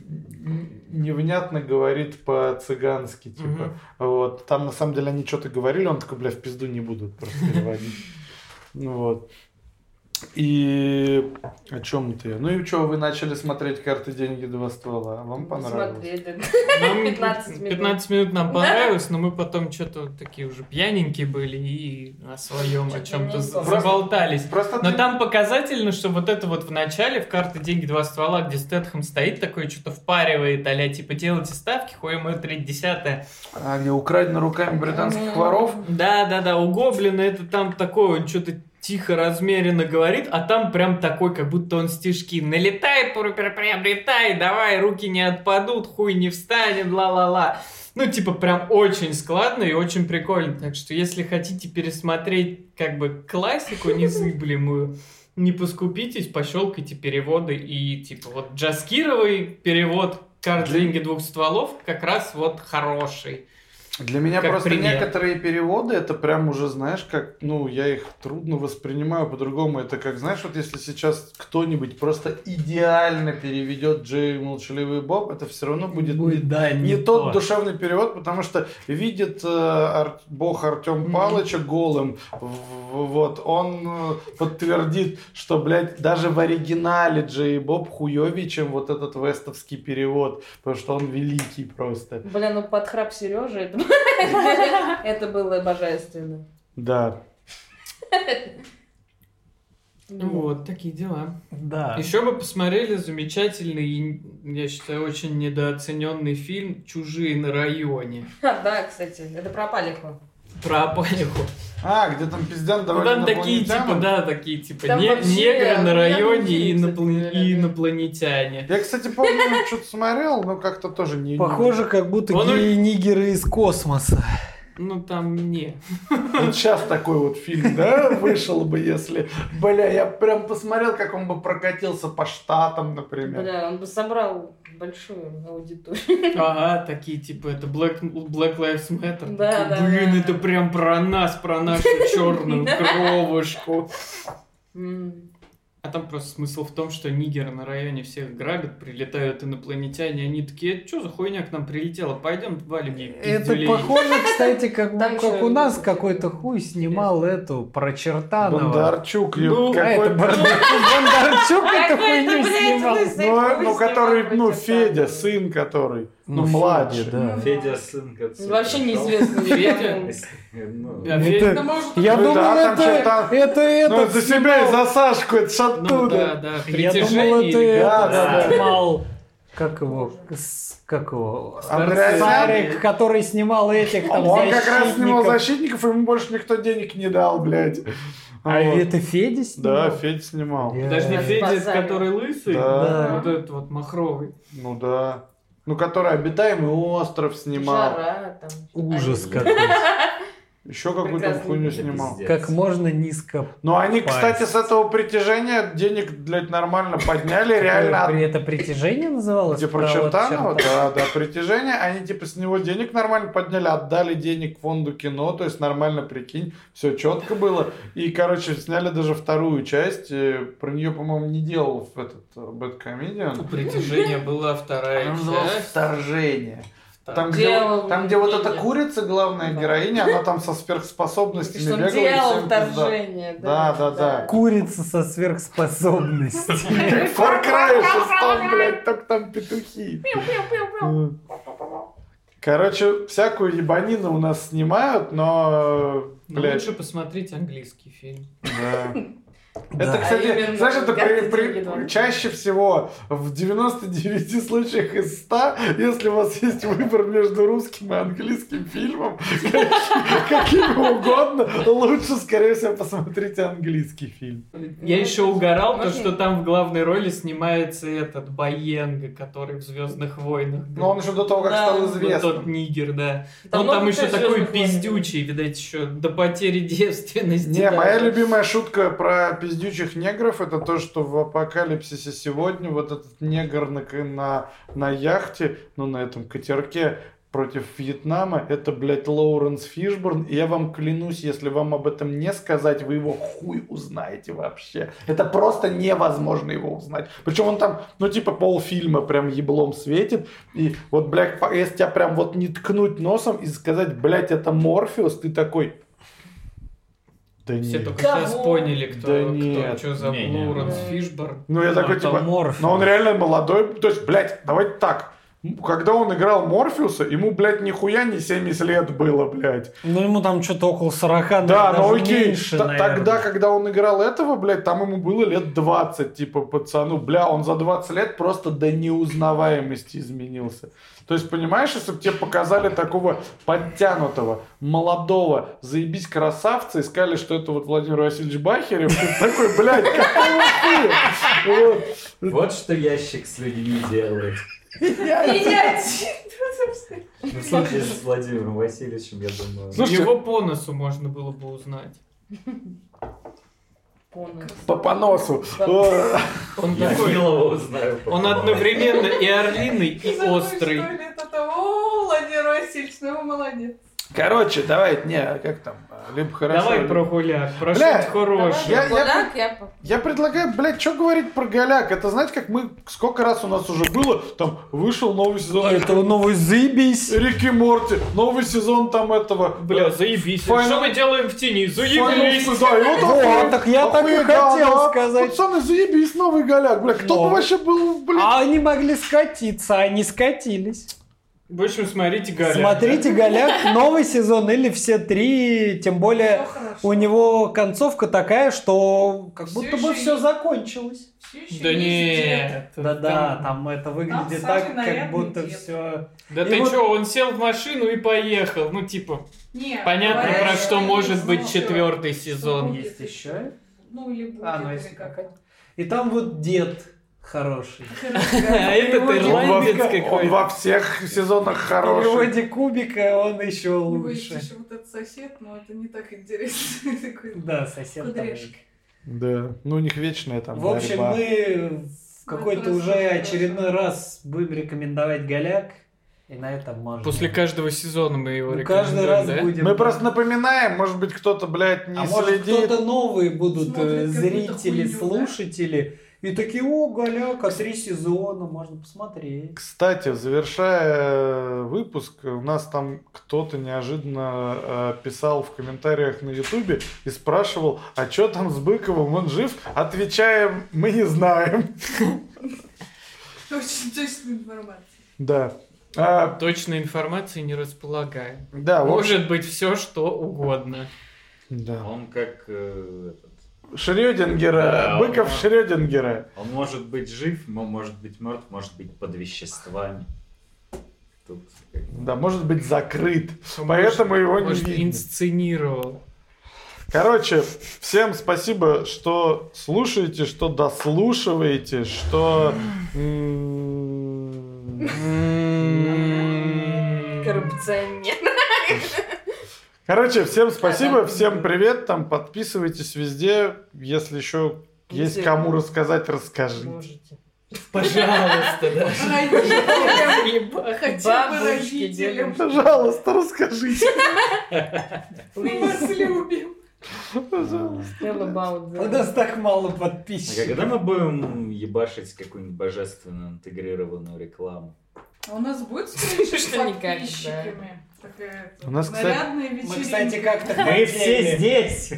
C: невнятно говорит по-цыгански, типа,
B: Мгм.
C: вот, там на самом деле они что-то говорили, он такой, бля, в пизду не будут просто переводить. Ну вот. И о чем ты? Ну и что, вы начали смотреть «Карты, деньги, два ствола». Вам понравилось?
D: Смотрели.
B: Нам
D: пятнадцать минут.
B: пятнадцать минут нам понравилось, но мы потом что-то такие уже пьяненькие были и о своем, о
D: Что-то
B: чем-то
D: не
B: за-
D: особо.
B: заболтались.
C: Просто
B: Но
C: ты-
B: там показательно, что вот это вот в начале, в «Карты, деньги, два ствола», где Стэтхэм стоит такой, что-то впаривает, а-ля, типа, делайте ставки, хуя мое треть десятое.
C: А, где украдено руками британских воров.
B: Да-да-да, у Гоблина это там такое, он что-то тихо, размеренно говорит, а там прям такой, как будто он стишки налетай, пр- приобретай, давай, руки не отпадут, хуй не встанет, ла-ла-ла. Ну, типа, прям очень складно и очень прикольно. Так что, если хотите пересмотреть, как бы, классику незыблемую, не поскупитесь, пощелкайте переводы и, типа, вот Джаскировый перевод «Карты, деньги, двух стволов» как раз вот хороший.
C: Для меня
B: Как
C: просто
B: пример.
C: некоторые переводы, это прям уже, знаешь, как, ну, я их трудно воспринимаю по-другому. Это как, знаешь, вот если сейчас кто-нибудь просто идеально переведет Джей и Молчаливый Боб, это все равно будет,
E: Будет,
C: не,
E: да,
C: не
E: не
C: тот
E: то.
C: душевный перевод, потому что видит э, Ар- бог Артем
B: Мгм.
C: Палыча голым, в- вот, он э, подтвердит, что, блядь, даже в оригинале Джей и Боб хуёвее, чем вот этот вестовский перевод, потому что он великий просто.
D: Бля, ну под храп Сережи это... это было божественно.
C: Да.
B: Вот, такие дела.
E: Да.
B: Еще бы посмотрели замечательный, и, я считаю, очень недооцененный фильм «Чужие на районе».
D: А, да, кстати, это про Палиху.
B: Про Апалиху.
C: А, где там пиздят
B: Ну,
C: дорогие
B: там такие, типа,
C: инопланетянам?
B: да, такие, типа,
D: Там
B: не-
D: вообще
B: негры на районе и,
D: охуенный фильм,
B: иноплан-
D: кстати
B: и
D: говоря.
B: инопланетяне.
C: Я, кстати, помню, что-то смотрел, но как-то тоже не...
E: Похоже, как будто
B: Он-
E: геи-нигеры из космоса.
B: Ну, там не.
C: Вот сейчас такой вот фильм, да, вышел бы, если... Бля, я прям посмотрел, как он бы прокатился по штатам, например.
D: Бля, он бы собрал большую аудиторию.
B: Ага, такие, типа, это Black, Black Lives Matter.
D: Да,
B: Такие,
D: да,
B: блин,
D: да.
B: это прям про нас, про нашу черную кровушку.
D: М.
B: А там просто смысл в том, что нигеры на районе всех грабят, прилетают инопланетяне, они такие, что за хуйня к нам прилетела, пойдем валим ей
E: Это
B: пиздюлей».
E: похоже, кстати, как,
D: Там
E: как
D: ещё
E: у нас
D: это-
E: какой-то хуй снимал эту про Чертанова.
C: Бондарчук,
B: Ну,
E: А
C: какой...
E: это Бондарчук, Бондарчук эту
D: Какой-то,
E: хуйню
D: блядь,
E: снимал.
D: лысый.
C: Ну, ну, который, ну,
D: Снимал
C: Федя,
D: про
C: сын который, ну,
E: Федя,
C: младший.
E: да.
A: Федя сын Кацуки.
D: Вообще неизвестно.
B: Федя?
A: Ну,
B: А
E: Это-
B: Федя-
D: Да, может,
E: Я
C: Ну
E: думал,
C: да, там
E: это,
C: что-то-
E: это, это
C: Ну, за себя и за Сашку, это ж
B: Ну да,
C: оттуда.
B: да,
E: Я
B: притяжение
E: думал, это,
B: или
E: это
C: Да, да, да.
E: снимал, как его, с- как его,
C: Андреасян?
E: Сарик, который снимал этих там
C: Он как раз снимал
E: защитников.
C: защитников, ему больше никто денег не дал, блядь.
E: А
C: Вот.
E: это Федя снимал?
C: Да, Федя снимал.
E: Я-
B: Даже не
D: Да.
B: Федя,
D: Спасали.
B: который лысый,
C: Да.
B: вот этот вот махровый.
C: Ну да. Ну, который «Обитаемый остров» снимал.
D: Жара там.
E: Ужас
D: Они-
E: какой.
C: Еще какую-то
D: Прекрасный
C: хуйню
A: фильм.
C: снимал.
A: Пиздец.
E: Как можно низко.
C: Ну, они,
E: Пасть.
C: кстати, с этого притяжения денег, блядь, нормально подняли. Реально.
E: При это притяжение называлось?
C: Где про
E: вот
C: Чертанова,
E: Чертанова?
C: да, да, притяжение. Они, типа, с него денег нормально подняли, отдали денег фонду кино, то есть нормально, прикинь, все четко было. И, короче, сняли даже вторую часть. э, Про нее, по-моему, не делал этот э,
B: У
C: Бэдкомедиан.
B: притяжения была вторая
C: Она называлась
B: часть.
C: «Вторжение». Там, где,
D: Делал
C: там, где вот эта
D: видео.
C: курица, главная
D: Да.
C: героиня, она там со сверхспособностями
D: Что он
C: бегала. и
D: делал
C: всем пизда.
D: вторжение.
C: Да, да, да.
E: Курица со сверхспособностью.
C: В Far Cry шестом, блядь, только там петухи. Короче, всякую ебанину у нас снимают, но,
B: Но
C: блядь,
B: лучше посмотреть английский фильм.
C: да.
E: Да.
C: Это, кстати,
D: А именно,
C: знаешь, это
D: как
C: при-
D: ты
C: при-
D: деньги должен.
C: чаще всего в девяноста девяти случаях из ста, если у вас есть выбор между русским и английским фильмом, каким угодно, лучше, скорее всего, посмотрите английский фильм.
B: Я еще угорал, то,
D: Можно?
B: что там в главной роли снимается этот Боенга, который в Звездных войнах.
C: Но он еще до того, как
D: Да,
C: стал
B: Вот тот
C: известным.
B: нигер, да.
D: Там
B: Он там
D: много
B: еще
D: кто
B: такой
D: «Звездных войн».
B: пиздючий, видать, еще до потери девственности.
C: Не,
B: да.
C: моя любимая шутка про пиздючих негров, это то, что в «Апокалипсисе» сегодня вот этот негр на, на, на яхте, ну, на этом катерке против Вьетнама, это, блядь, Лоуренс Фишборн, и я вам клянусь, если вам об этом не сказать, вы его хуй узнаете вообще. Это просто невозможно его узнать. Причем он там, ну, типа, полфильма прям еблом светит, и вот, блядь, по- если тебя прям вот не ткнуть носом и сказать, блядь, это Морфеус, ты такой... Да
B: Все
C: нет.
B: только
D: Кого?
B: сейчас поняли, кто,
C: Да
B: кто
C: нет.
B: что за
A: Не-не.
B: Лоуренс Фишборн.
C: Ну, я
E: Ну,
C: такой,
E: это
C: типа,
E: Морфеус.
C: но он реально молодой. То есть, блядь, давайте так. Когда он играл Морфеуса, ему, блядь, нихуя не семьдесят лет было, блядь.
E: Ну, ему там что-то около сорока,
C: Да,
E: наверное,
C: ну
E: даже
C: окей.
E: меньше,
C: Т-
E: наверное.
C: Тогда, когда он играл этого, блядь, там ему было лет двадцать, типа, пацану. Бля, он за двадцать лет просто до неузнаваемости изменился. То есть, понимаешь, если бы тебе показали такого подтянутого, молодого, заебись красавца, и сказали, что это вот Владимир Васильевич Бахерев, ты такой, блядь, какого хуя? Вот.
A: Вот что ящик с людьми делает.
D: Меня
A: Ну, в случае с Владимиром Васильевичем, я думаю.
C: Слушайте,
B: Его по носу можно было бы узнать.
C: по, по носу.
D: Да.
C: О,
B: Он
A: Я
B: такой,
A: Милова узнаю. по
B: он
A: поводу.
B: одновременно и орлиный, и
F: Забыл,
B: острый.
F: что ли, это того, Владимир Васильевич, ну вы молодец.
C: Короче, давай, не, а как там, либо хорошо.
B: Давай
C: либо-
B: про гуляк, про
C: Бля,
B: что-то хорошее.
C: Я- я-
D: Гуляк, я...
C: Я предлагаю, блядь, что говорить про голяк? Это, знаете, как мы, сколько раз у нас уже было, там, вышел новый сезон
E: А это новый заебись.
C: Рики Морти, новый сезон там этого.
B: Бля,
C: э,
B: заебись.
C: Final-
B: Что мы делаем в тени? Заебись.
C: Final- Да, и вот
E: Вот,
C: охуенно,
E: так я так и
C: охуенно, да,
E: хотел
C: да.
E: сказать.
C: Пацаны, заебись, новый голяк, бля, кто бы
E: Новый.
C: вообще был, блядь.
E: А они могли скатиться, а они скатились.
B: В общем, смотрите Галя.
E: Смотрите, Голяк, новый сезон или все три, тем более
F: Всё хорошо.
E: у него концовка такая, что как
F: Всё
E: будто бы
F: ещё
E: все
F: есть.
E: закончилось.
F: Всё ещё
B: Да
F: есть
B: нет.
E: Да-да, там это выглядит
F: самый
E: так, как
F: нарядный
E: будто
F: дед.
E: все...
B: Да
E: И
B: ты
E: вот-
B: чё, он сел в машину и поехал. Ну, типа,
F: Не,
B: понятно,
F: говорят,
B: про что может
F: есть,
B: быть
F: но
B: четвертый сезон.
F: Будет
E: Есть еще?
F: Ну или будет,
E: А, ну,
F: или
E: если
F: как.
E: И там вот дед хороший.
B: А этот
C: Он во,
B: ирландец
C: он
B: какой-то.
C: во всех сезонах
E: В
C: хороший.
E: переводе кубика он еще
F: У него есть
E: лучше.
F: еще вот этот сосед, но это не так интересно. Такой
E: Да, сосед там.
F: кудряшка.
C: Да, ну у них вечная там
E: В общем,
C: борьба.
E: мы в какой-то
F: раз
E: уже
F: хорошо.
E: очередной раз будем рекомендовать Голяк. И на этом можно.
B: После каждого сезона мы его
E: Ну, каждый
B: рекомендуем,
E: раз
B: да?
E: будем.
C: Мы просто напоминаем, может быть, кто-то, блядь, не
E: А может
C: следит.
E: кто-то новые будут
F: Смотрит
E: э,
F: какую-то
E: зрители,
F: хуйню, да?
E: слушатели. И такие, о, Голяка, три сезона, можно посмотреть.
C: Кстати, завершая выпуск, у нас там кто-то неожиданно э, писал в комментариях на Ютубе и спрашивал, а что там с Быковым, он жив? Отвечаем, мы не знаем.
F: Очень точная информация.
C: Да. А,
B: Точной информации не располагаем.
C: да, в общем,
B: Может быть все, что угодно.
C: да.
A: Он как э, этот,
C: Шрёдингера,
A: Да,
C: Быков
A: он-
C: Шрёдингера.
A: он может быть жив, но может быть мертв, может быть под веществами. Тут как бы-
C: Да, может быть закрыт. Поэтому его не
B: Может,
C: видно.
B: инсценировал.
C: Короче, всем спасибо, что слушаете, что дослушиваете, что... м,
D: Коррупционер.
C: Короче, всем спасибо,
D: Да-да.
C: всем привет, там подписывайтесь везде, если еще есть
D: Если-
C: кому рассказать, расскажите.
D: Можете.
B: Пожалуйста, да.
F: Родителям, хотя бы
D: Бабушки,
F: родителям.
C: Пожалуйста, расскажите.
F: Мы вас любим.
C: Пожалуйста.
D: Tell about
E: У
D: that.
E: нас так мало
A: А
E: подписчиков.
A: когда мы будем ебашить какую-нибудь божественную интегрированную рекламу?
F: А у нас будет встреча с
D: Что никогда.
F: подписчиками? Такая
C: У нас, кстати,
F: нарядная
E: Мы,
F: вечеринка.
E: кстати, как-то
A: Мы все
E: хотели.
A: здесь!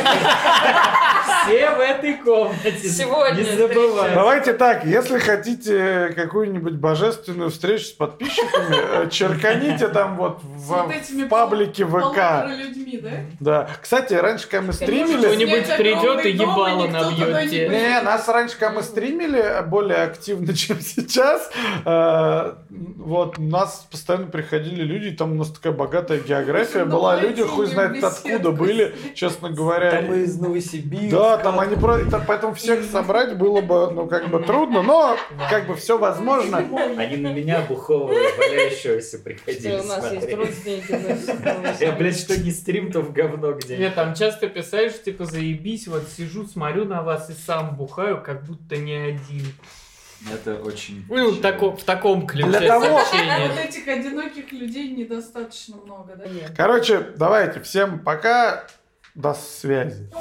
B: Все в этой комнате.
D: Сегодня
B: Не забывай.
C: Давайте так, если хотите какую-нибудь божественную встречу с подписчиками, э, черканите там вот в,
F: С вот этими
C: в паблике ВК.
F: полутора людьми, да?
C: Да. Кстати, раньше, когда мы стримили...
B: Кто-нибудь
F: Снять
B: придет
F: огромный
B: и
F: дом,
B: ебало
F: никто туда
B: набьет
F: не
B: тебе.
C: Не, нас раньше, когда мы стримили более активно, чем сейчас, э, вот, у нас постоянно приходили люди, и там у нас такая богатая география
F: Ну,
C: была,
F: давайте
C: люди хуй
F: им
C: знает
F: беседку
C: откуда были,
F: сделаем.
C: честно говоря.
E: Там из Новосибирска.
C: Да, там они про... это- поэтому всех собрать было бы, ну, как бы трудно, но как бы все возможно.
A: Они на меня бухого валяющегося приходили
D: У нас есть
A: смотреть.
D: родственники. значит,
A: Я, блядь, что не стрим, то в говно
B: Мне
A: где.
B: там часто писаешь, типа, заебись, вот сижу, смотрю на вас и сам бухаю, как будто не один.
A: Это очень...
B: Ну, в, тако- в таком ключе
C: Для того-
B: сообщение.
F: Вот этих одиноких людей недостаточно много, да?
D: Нет.
C: Короче, давайте, всем пока, до связи.